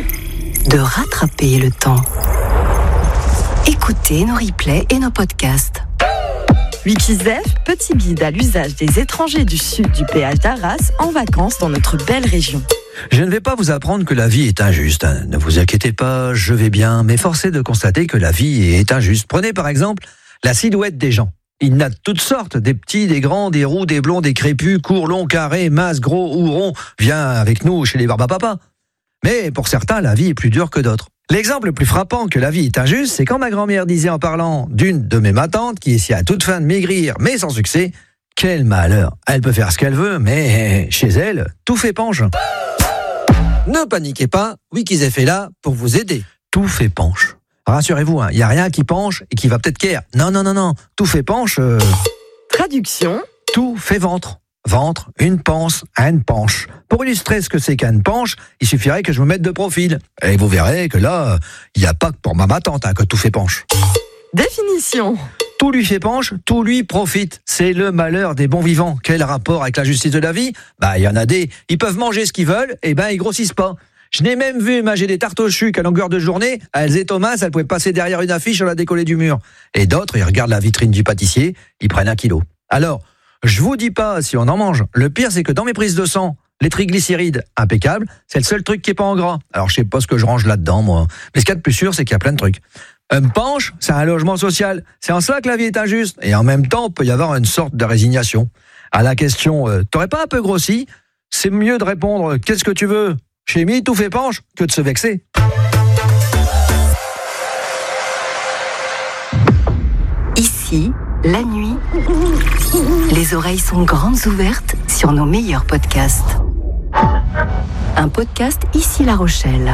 de rattraper le temps. Écoutez nos replays et nos podcasts. Wikizef, petit guide à l'usage des étrangers du sud du péage d'Arras en vacances dans notre belle région. Je ne vais pas vous apprendre que la vie est injuste. Ne vous inquiétez pas, je vais bien, mais force est de constater que la vie est injuste. Prenez par exemple la silhouette des gens. Il y en a de toutes sortes, des petits, des grands, des roux, des blonds, des crépus, courts, longs, carrés, minces, gros ou ronds. Viens avec nous chez les barbapapas. Mais pour certains, la vie est plus dure que d'autres. L'exemple le plus frappant que la vie est injuste, c'est quand ma grand-mère disait en parlant d'une de mes matantes qui essayait à toute fin de maigrir, mais sans succès, quel malheur. Elle peut faire ce qu'elle veut, mais chez elle, tout fait penche. Ne paniquez pas, Wikizef est là pour vous aider. Tout fait penche. Rassurez-vous, il hein, n'y a rien qui penche et qui va peut-être qu'air. Non, non, non, non, tout fait penche. Euh... Traduction. Tout fait ventre. Ventre, une panse, une penche. Pour illustrer ce que c'est qu'une penche, il suffirait que je me mette de profil. Et vous verrez que là, il n'y a pas que pour ma matante hein, que tout fait penche. Définition. Tout lui fait penche, tout lui profite. C'est le malheur des bons vivants. Quel rapport avec la justice de la vie ? Bah, il y en a des, ils peuvent manger ce qu'ils veulent, et ben ils grossissent pas. Je n'ai même vu manger des tartes au chuc à longueur de journée. Elles et Thomas, elles pouvaient passer derrière une affiche, on la décoller du mur. Et d'autres, ils regardent la vitrine du pâtissier, ils prennent un kilo. Alors, je vous dis pas si on en mange. Le pire, c'est que dans mes prises de sang, les triglycérides, impeccable, c'est le seul truc qui est pas en gras. Alors, je sais pas ce que je range là-dedans, moi. Mais ce qu'il y a de plus sûr, c'est qu'il y a plein de trucs. Un penche, c'est un logement social. C'est en cela que la vie est injuste. Et en même temps, il peut y avoir une sorte de résignation. À la question, euh, t'aurais pas un peu grossi ? C'est mieux de répondre, qu'est-ce que tu veux ? Chez Mi, tout fait penche, que de se vexer. Ici, la nuit, les oreilles sont grandes ouvertes sur nos meilleurs podcasts. Un podcast Ici La Rochelle.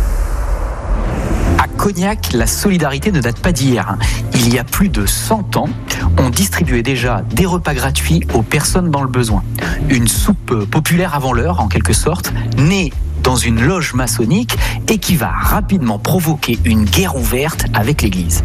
À Cognac, la solidarité ne date pas d'hier. Il y a plus de cent ans, on distribuait déjà des repas gratuits aux personnes dans le besoin. Une soupe populaire avant l'heure, en quelque sorte, née dans une loge maçonnique et qui va rapidement provoquer une guerre ouverte avec l'Église.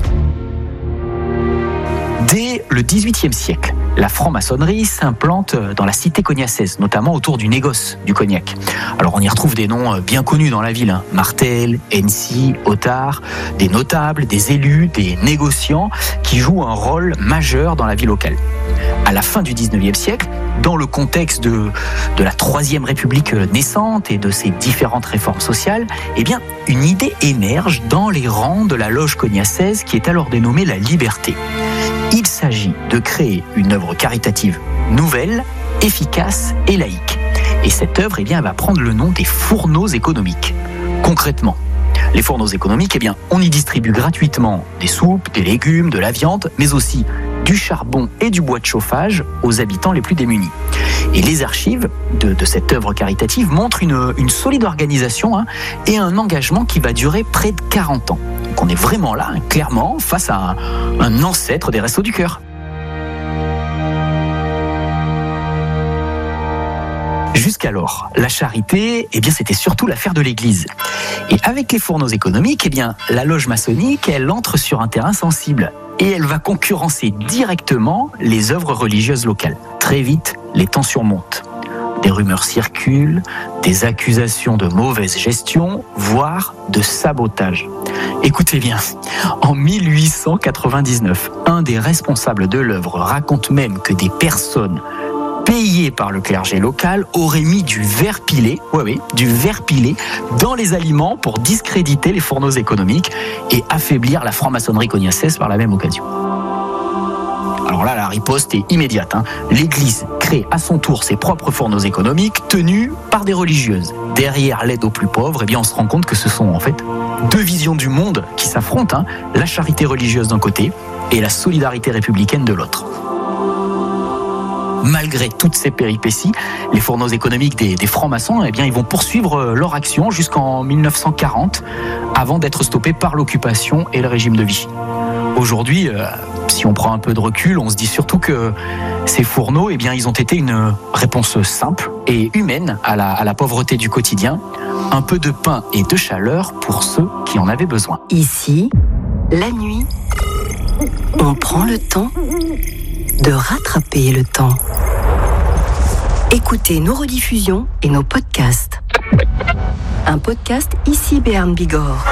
Dès le dix-huitième siècle, la franc-maçonnerie s'implante dans la cité cognacèse, notamment autour du négoce du cognac. Alors on y retrouve des noms bien connus dans la ville, hein. Martel, Hennessy, Otard, des notables, des élus, des négociants qui jouent un rôle majeur dans la vie locale. À la fin du dix-neuvième siècle, dans le contexte de, de la Troisième République naissante et de ses différentes réformes sociales, eh bien, une idée émerge dans les rangs de la loge cognacèse qui est alors dénommée la Liberté. Il s'agit de créer une œuvre caritative nouvelle, efficace et laïque. Et cette œuvre, eh bien, elle va prendre le nom des fourneaux économiques. Concrètement, les fourneaux économiques, eh bien, on y distribue gratuitement des soupes, des légumes, de la viande, mais aussi du charbon et du bois de chauffage aux habitants les plus démunis. Et les archives de, de cette œuvre caritative montrent une, une solide organisation hein, et un engagement qui va durer près de quarante ans. Donc on est vraiment là, hein, clairement, face à un, un ancêtre des Restos du Cœur. Jusqu'alors, la charité, eh bien, c'était surtout l'affaire de l'Église. Et avec les fourneaux économiques, eh bien, la loge maçonnique, elle entre sur un terrain sensible. Et elle va concurrencer directement les œuvres religieuses locales. Très vite, les tensions montent. Des rumeurs circulent, des accusations de mauvaise gestion, voire de sabotage. Écoutez bien, en mille huit cent quatre-vingt-dix-neuf, un des responsables de l'œuvre raconte même que des personnes payés par le clergé local auraient mis du verre pilé, ouais, ouais, du verre pilé dans les aliments pour discréditer les fourneaux économiques et affaiblir la franc-maçonnerie cognacèse par la même occasion. Alors là, la riposte est immédiate. Hein. L'Église crée à son tour ses propres fourneaux économiques tenus par des religieuses. Derrière l'aide aux plus pauvres, eh bien, on se rend compte que ce sont en fait deux visions du monde qui s'affrontent, hein. La charité religieuse d'un côté et la solidarité républicaine de l'autre. Malgré toutes ces péripéties, les fourneaux économiques des, des francs-maçons, eh bien, ils vont poursuivre leur action jusqu'en mille neuf cent quarante, avant d'être stoppés par l'occupation et le régime de Vichy. Aujourd'hui, euh, si on prend un peu de recul, on se dit surtout que ces fourneaux, eh bien, ils ont été une réponse simple et humaine à la, à la pauvreté du quotidien. Un peu de pain et de chaleur pour ceux qui en avaient besoin. Ici, la nuit, on prend le temps de rattraper le temps. Écoutez nos rediffusions et nos podcasts. Un podcast Ici Béarn Bigorre.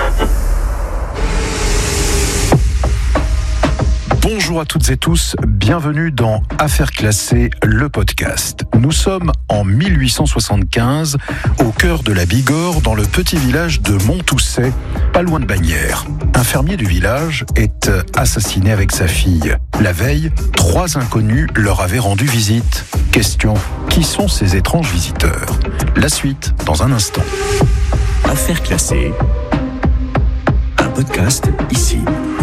Bonjour à toutes et tous, bienvenue dans Affaires classées, le podcast. Nous sommes en mille huit cent soixante-quinze, au cœur de la Bigorre, dans le petit village de Montousset, pas loin de Bagnères. Un fermier du village est assassiné avec sa fille. La veille, trois inconnus leur avaient rendu visite. Question, qui sont ces étranges visiteurs ? La suite, dans un instant. Affaires classées, un podcast ici.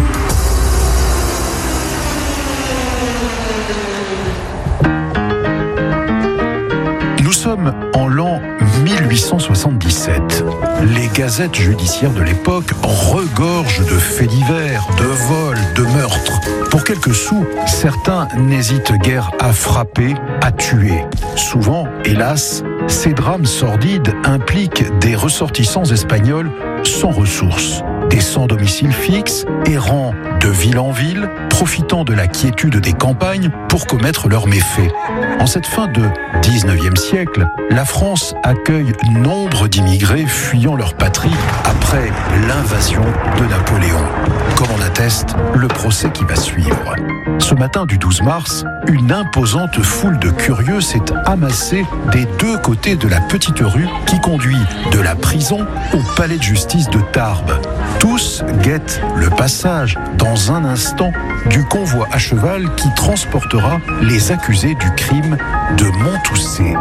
Nous sommes en l'an mille huit cent soixante-dix-sept. Les gazettes judiciaires de l'époque regorgent de faits divers, de vols, de meurtres. Pour quelques sous, certains n'hésitent guère à frapper, à tuer. Souvent, hélas, ces drames sordides impliquent des ressortissants espagnols sans ressources. des sans-domicile fixe, errant de ville en ville, profitant de la quiétude des campagnes pour commettre leurs méfaits. En cette fin de dix-neuvième siècle, la France accueille nombre d'immigrés fuyant leur patrie après l'invasion de Napoléon, comme en atteste le procès qui va suivre. Ce matin du douze mars, une imposante foule de curieux s'est amassée des deux côtés de la petite rue qui conduit de la prison au palais de justice de Tarbes. Tous guettent le passage, dans un instant, du convoi à cheval qui transportera les accusés du crime de Montousset.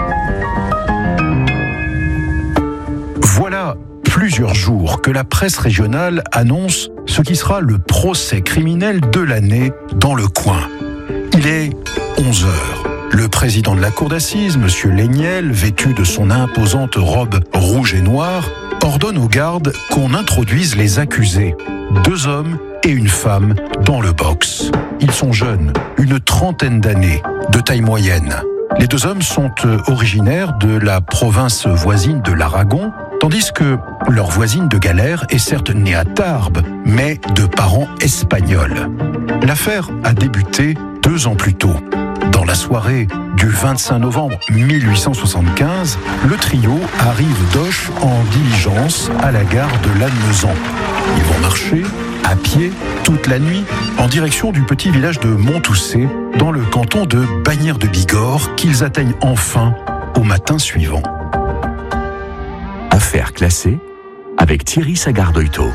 Voilà plusieurs jours que la presse régionale annonce ce qui sera le procès criminel de l'année dans le coin. Il est onze heures. Le président de la cour d'assises, M. Léniel, vêtu de son imposante robe rouge et noire, ordonne aux gardes qu'on introduise les accusés, deux hommes et une femme, dans le box. Ils sont jeunes, une trentaine d'années, de taille moyenne. Les deux hommes sont originaires de la province voisine de l'Aragon, tandis que leur voisine de galère est certes née à Tarbes, mais de parents espagnols. L'affaire a débuté deux ans plus tôt. Dans la soirée du vingt-cinq novembre mille huit cent soixante-quinze, le trio arrive d'Auch en diligence à la gare de Lannemezan. Ils vont marcher à pied toute la nuit en direction du petit village de Montousset, dans le canton de Bagnères de Bigorre, qu'ils atteignent enfin au matin suivant. Affaire classée avec Thierry Sagardoito.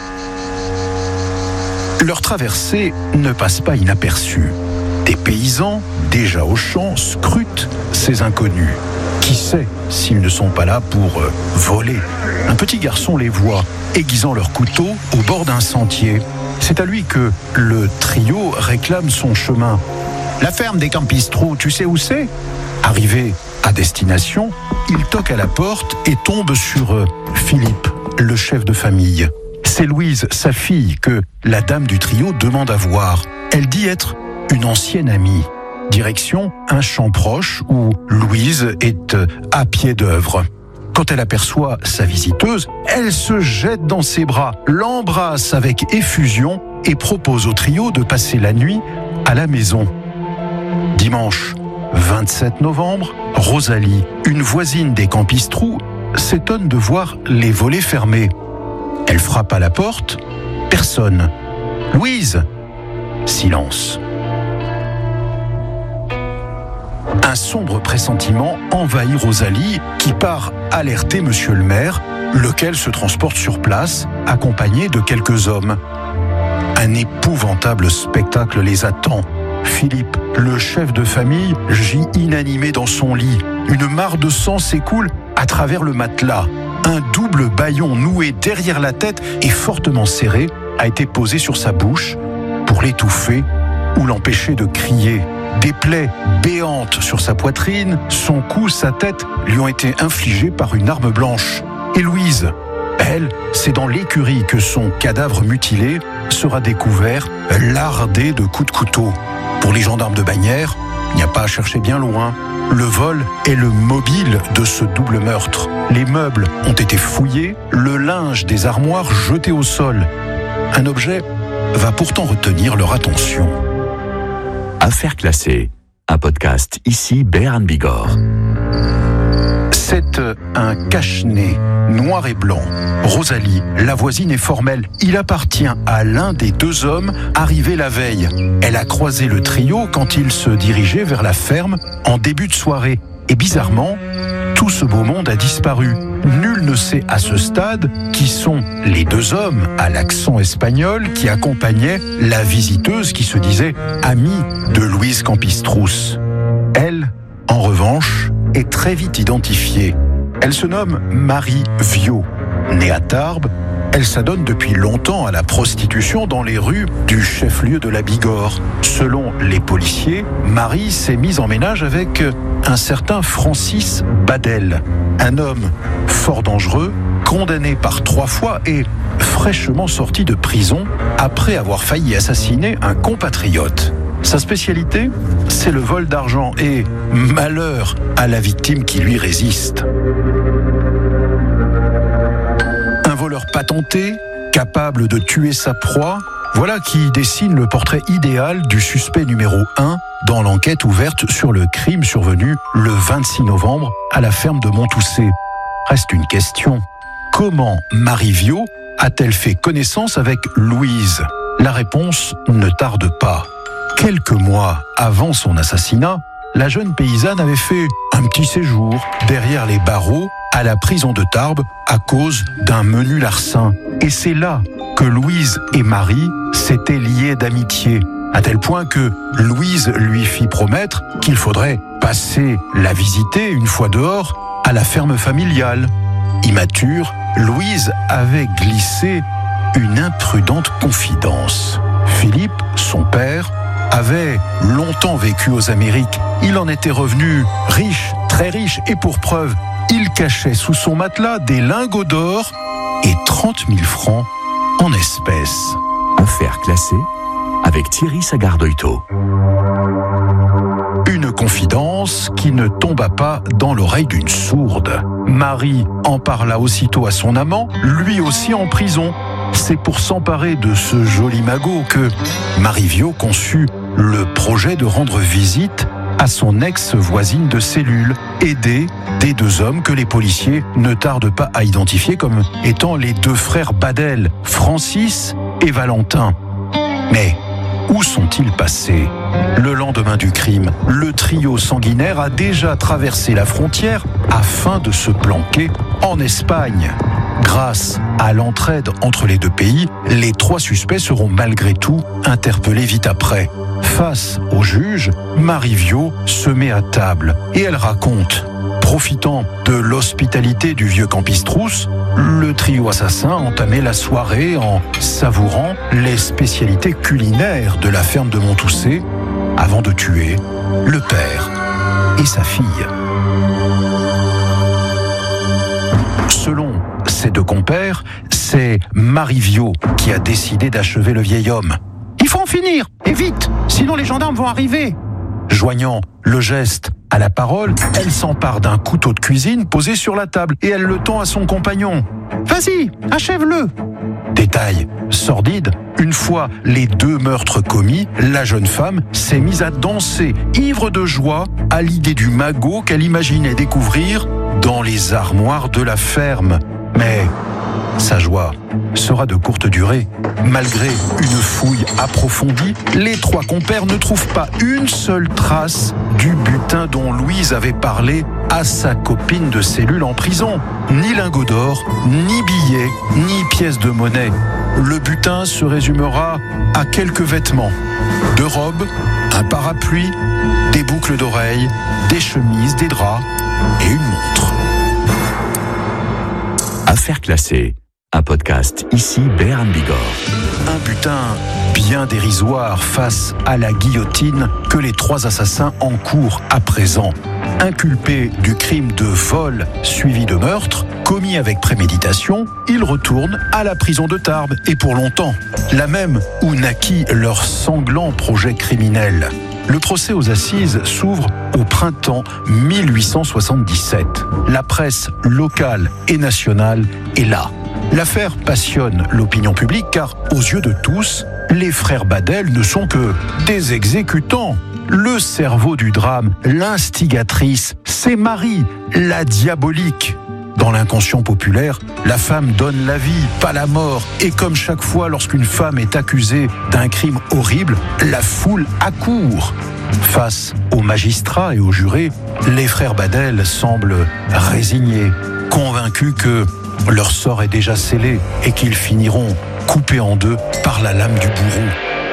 Leur traversée ne passe pas inaperçue. Des paysans, déjà au champ, scrutent ces inconnus. Qui sait s'ils ne sont pas là pour euh, voler? Un petit garçon les voit, aiguisant leur couteau au bord d'un sentier. C'est à lui que le trio réclame son chemin. La ferme des Campistrous, tu sais où c'est? Arrivé à destination, il toque à la porte et tombe sur euh, Philippe, le chef de famille. C'est Louise, sa fille, que la dame du trio demande à voir. Elle dit être une ancienne amie. Direction un champ proche où Louise est à pied d'œuvre. Quand elle aperçoit sa visiteuse, elle se jette dans ses bras, l'embrasse avec effusion et propose au trio de passer la nuit à la maison. Dimanche vingt-sept novembre, Rosalie, une voisine des Campistrous, s'étonne de voir les volets fermés. Elle frappe à la porte, personne. Louise, silence. Un sombre pressentiment envahit Rosalie, qui part alerter Monsieur le maire, lequel se transporte sur place, accompagné de quelques hommes. Un épouvantable spectacle les attend. Philippe, le chef de famille, gît inanimé dans son lit. Une mare de sang s'écoule à travers le matelas. Un double bâillon noué derrière la tête et fortement serré a été posé sur sa bouche pour l'étouffer ou l'empêcher de crier. Des plaies béantes sur sa poitrine, son cou, sa tête lui ont été infligés par une arme blanche. Et Louise, elle, c'est dans l'écurie que son cadavre mutilé sera découvert, lardé de coups de couteau. Pour les gendarmes de Bagnères, il n'y a pas à chercher bien loin. Le vol est le mobile de ce double meurtre. Les meubles ont été fouillés, le linge des armoires jeté au sol. Un objet va pourtant retenir leur attention. Affaire classée, un podcast ici Béarn Bigorre. C'est un cache-nez noir et blanc. Rosalie, la voisine, est formelle. Il appartient à l'un des deux hommes arrivés la veille. Elle a croisé le trio quand ils se dirigeaient vers la ferme en début de soirée. Et bizarrement, tout ce beau monde a disparu. Nul ne sait à ce stade qui sont les deux hommes à l'accent espagnol qui accompagnaient la visiteuse qui se disait amie de Louise Campistrous. Elle, en revanche, est très vite identifiée. Elle se nomme Marie Viau. Née à Tarbes, elle s'adonne depuis longtemps à la prostitution dans les rues du chef-lieu de la Bigorre. Selon les policiers, Marie s'est mise en ménage avec un certain Francis Badel, un homme fort dangereux, condamné par trois fois et fraîchement sorti de prison après avoir failli assassiner un compatriote. Sa spécialité, c'est le vol d'argent et malheur à la victime qui lui résiste. Un voleur patenté, capable de tuer sa proie, voilà qui dessine le portrait idéal du suspect numéro un dans l'enquête ouverte sur le crime survenu le vingt-six novembre à la ferme de Montoussé. Reste une question. Comment Marie Viau a-t-elle fait connaissance avec Louise ? La réponse ne tarde pas. Quelques mois avant son assassinat, la jeune paysanne avait fait un petit séjour derrière les barreaux à la prison de Tarbes à cause d'un menu larcin. Et c'est là que Louise et Marie s'étaient liées d'amitié, à tel point que Louise lui fit promettre qu'il faudrait passer la visiter une fois dehors à la ferme familiale. Immature, Louise avait glissé une imprudente confidence. Philippe, son père, avait longtemps vécu aux Amériques. Il en était revenu riche, très riche, et pour preuve, il cachait sous son matelas des lingots d'or et trente mille francs en espèces. Affaire classée avec Thierry Sagardoito. Une confidence qui ne tomba pas dans l'oreille d'une sourde. Marie en parla aussitôt à son amant, lui aussi en prison. C'est pour s'emparer de ce joli magot que Marie Viau conçut le projet de rendre visite à son ex-voisine de cellule, aidée des deux hommes que les policiers ne tardent pas à identifier comme étant les deux frères Badel, Francis et Valentin. Mais où sont-ils passés ? Le lendemain du crime, le trio sanguinaire a déjà traversé la frontière afin de se planquer en Espagne. Grâce à l'entraide entre les deux pays, les trois suspects seront malgré tout interpellés vite après. Face au juge, Marie Viau se met à table et elle raconte. Profitant de l'hospitalité du vieux Campistrousse, le trio assassin entamait la soirée en savourant les spécialités culinaires de la ferme de Montoussé avant de tuer le père et sa fille. Selon ses deux compères, c'est Marie Viau qui a décidé d'achever le vieil homme. « Il faut en finir, et vite, sinon les gendarmes vont arriver !» Joignant le geste à la parole, elle s'empare d'un couteau de cuisine posé sur la table et elle le tend à son compagnon. « Vas-y, achève-le !» Détail sordide, une fois les deux meurtres commis, la jeune femme s'est mise à danser, ivre de joie, à l'idée du magot qu'elle imaginait découvrir dans les armoires de la ferme. Mais sa joie sera de courte durée. Malgré une fouille approfondie, les trois compères ne trouvent pas une seule trace du butin dont Louise avait parlé à sa copine de cellule en prison. Ni lingots d'or, ni billets, ni pièces de monnaie. Le butin se résumera à quelques vêtements. Deux robes, un parapluie, des boucles d'oreilles, des chemises, des draps et une montre. Affaire classée, un podcast ici Béarn Bigorre. Un butin bien dérisoire face à la guillotine que les trois assassins encourent à présent. Inculpés du crime de vol suivi de meurtre, commis avec préméditation, ils retournent à la prison de Tarbes et pour longtemps, la même où naquit leur sanglant projet criminel. Le procès aux assises s'ouvre au printemps mille huit cent soixante-dix-sept. La presse locale et nationale est là. L'affaire passionne l'opinion publique car, aux yeux de tous, les frères Badel ne sont que des exécutants. Le cerveau du drame, l'instigatrice, c'est Marie, la diabolique. Dans l'inconscient populaire, la femme donne la vie, pas la mort. Et comme chaque fois lorsqu'une femme est accusée d'un crime horrible, la foule accourt. Face aux magistrats et aux jurés, les frères Badel semblent résignés, convaincus que leur sort est déjà scellé et qu'ils finiront coupés en deux par la lame du bourreau.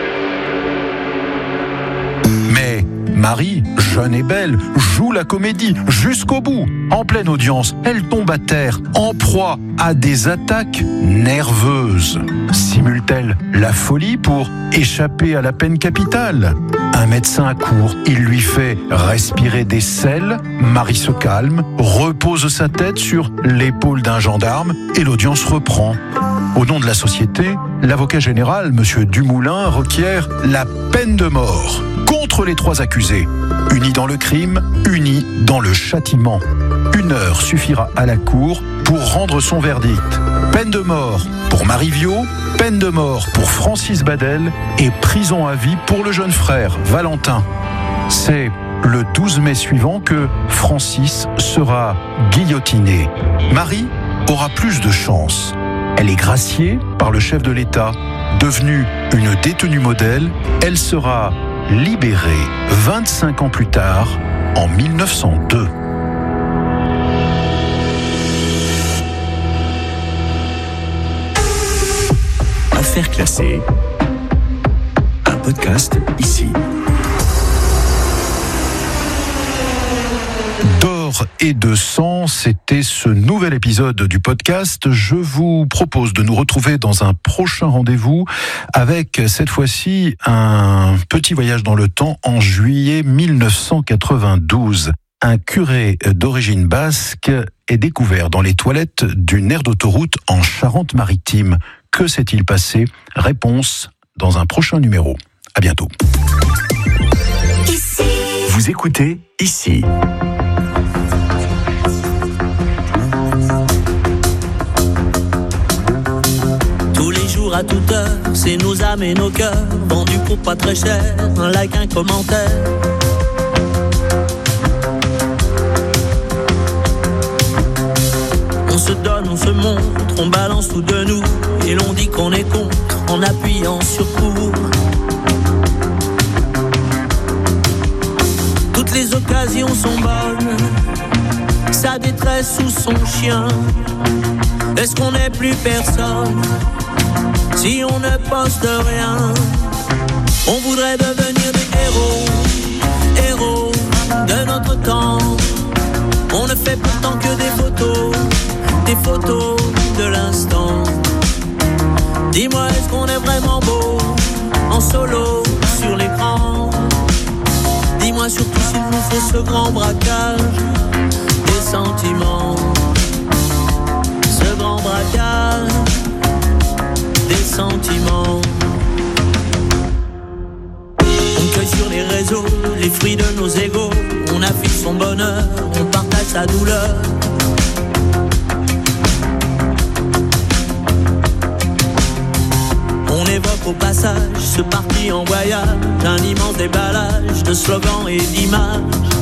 Mais Marie, jeune et belle, joue la comédie jusqu'au bout. En pleine audience, elle tombe à terre, en proie à des attaques nerveuses. Simule-t-elle la folie pour échapper à la peine capitale ? Un médecin accourt, il lui fait respirer des sels, Marie se calme, repose sa tête sur l'épaule d'un gendarme et l'audience reprend. Au nom de la société, l'avocat général, M. Dumoulin, requiert la peine de mort contre les trois accusés, unis dans le crime, unis dans le châtiment. Une heure suffira à la cour pour rendre son verdict. Peine de mort pour Marie Viau, peine de mort pour Francis Badel et prison à vie pour le jeune frère Valentin. C'est le douze mai suivant que Francis sera guillotiné. Marie aura plus de chance. Elle est graciée par le chef de l'État. Devenue une détenue modèle, elle sera libérée vingt-cinq ans plus tard, en mille neuf cent deux. Affaires classées. Un podcast ici. D'or et de sang, c'était ce nouvel épisode du podcast. Je vous propose de nous retrouver dans un prochain rendez-vous avec cette fois-ci un petit voyage dans le temps en juillet mille neuf cent quatre-vingt-douze. Un curé d'origine basque est découvert dans les toilettes d'une aire d'autoroute en Charente-Maritime. Que s'est-il passé ? Réponse dans un prochain numéro. À bientôt. Ici. Vous écoutez Ici. Tous les jours à toute heure, c'est nos âmes et nos cœurs, vendus pour pas très cher, un like, un commentaire. On se donne, on se montre, on balance tout de nous, et l'on dit qu'on est contre en appuyant sur pour. Toutes les occasions sont bonnes, sa détresse ou son chien. Est-ce qu'on n'est plus personne si on ne poste rien? On voudrait devenir des héros, héros de notre temps. On ne fait pourtant que des photos, des photos de l'instant. Dis-moi, est-ce qu'on est vraiment beau en solo sur l'écran? Dis-moi surtout s'il nous faut ce grand braquage des sentiments. Ce grand braquage des sentiments. On cueille sur les réseaux les fruits de nos égos. On affiche son bonheur, on partage sa douleur. On évoque au passage ce parti en voyage, un immense déballage de slogans et d'images.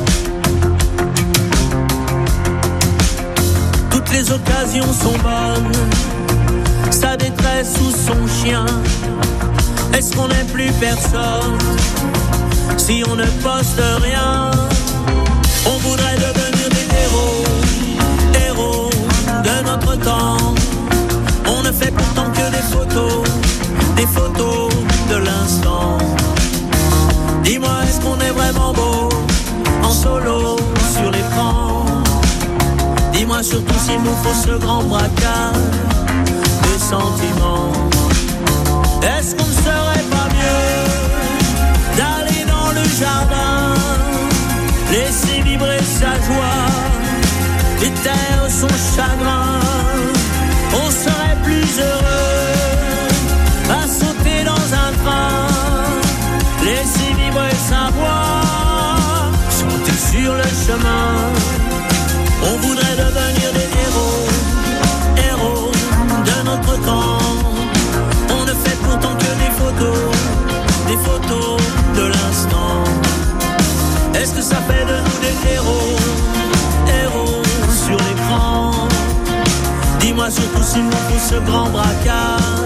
Toutes les occasions sont bonnes, sa détresse ou son chien. Est-ce qu'on n'est plus personne si on ne poste rien? On voudrait devenir des héros, héros de notre temps. On ne fait pourtant que des photos, des photos de l'instant. Dis-moi, est-ce qu'on est vraiment beau en solo sur l'écran? Dis-moi surtout s'il nous faut ce grand braquage de sentiments. Est-ce qu'on ne serait pas mieux d'aller dans le jardin, laisser vibrer sa joie et taire son chagrin? On serait plus heureux à sauter dans un train, laisser vibrer sa voix, sauter sur le chemin. On voudrait devenir des héros, héros de notre temps. On ne fait pourtant que des photos, des photos de l'instant. Est-ce que ça fait de nous des héros, héros sur l'écran? Dis-moi surtout s'il nous faut ce grand braquage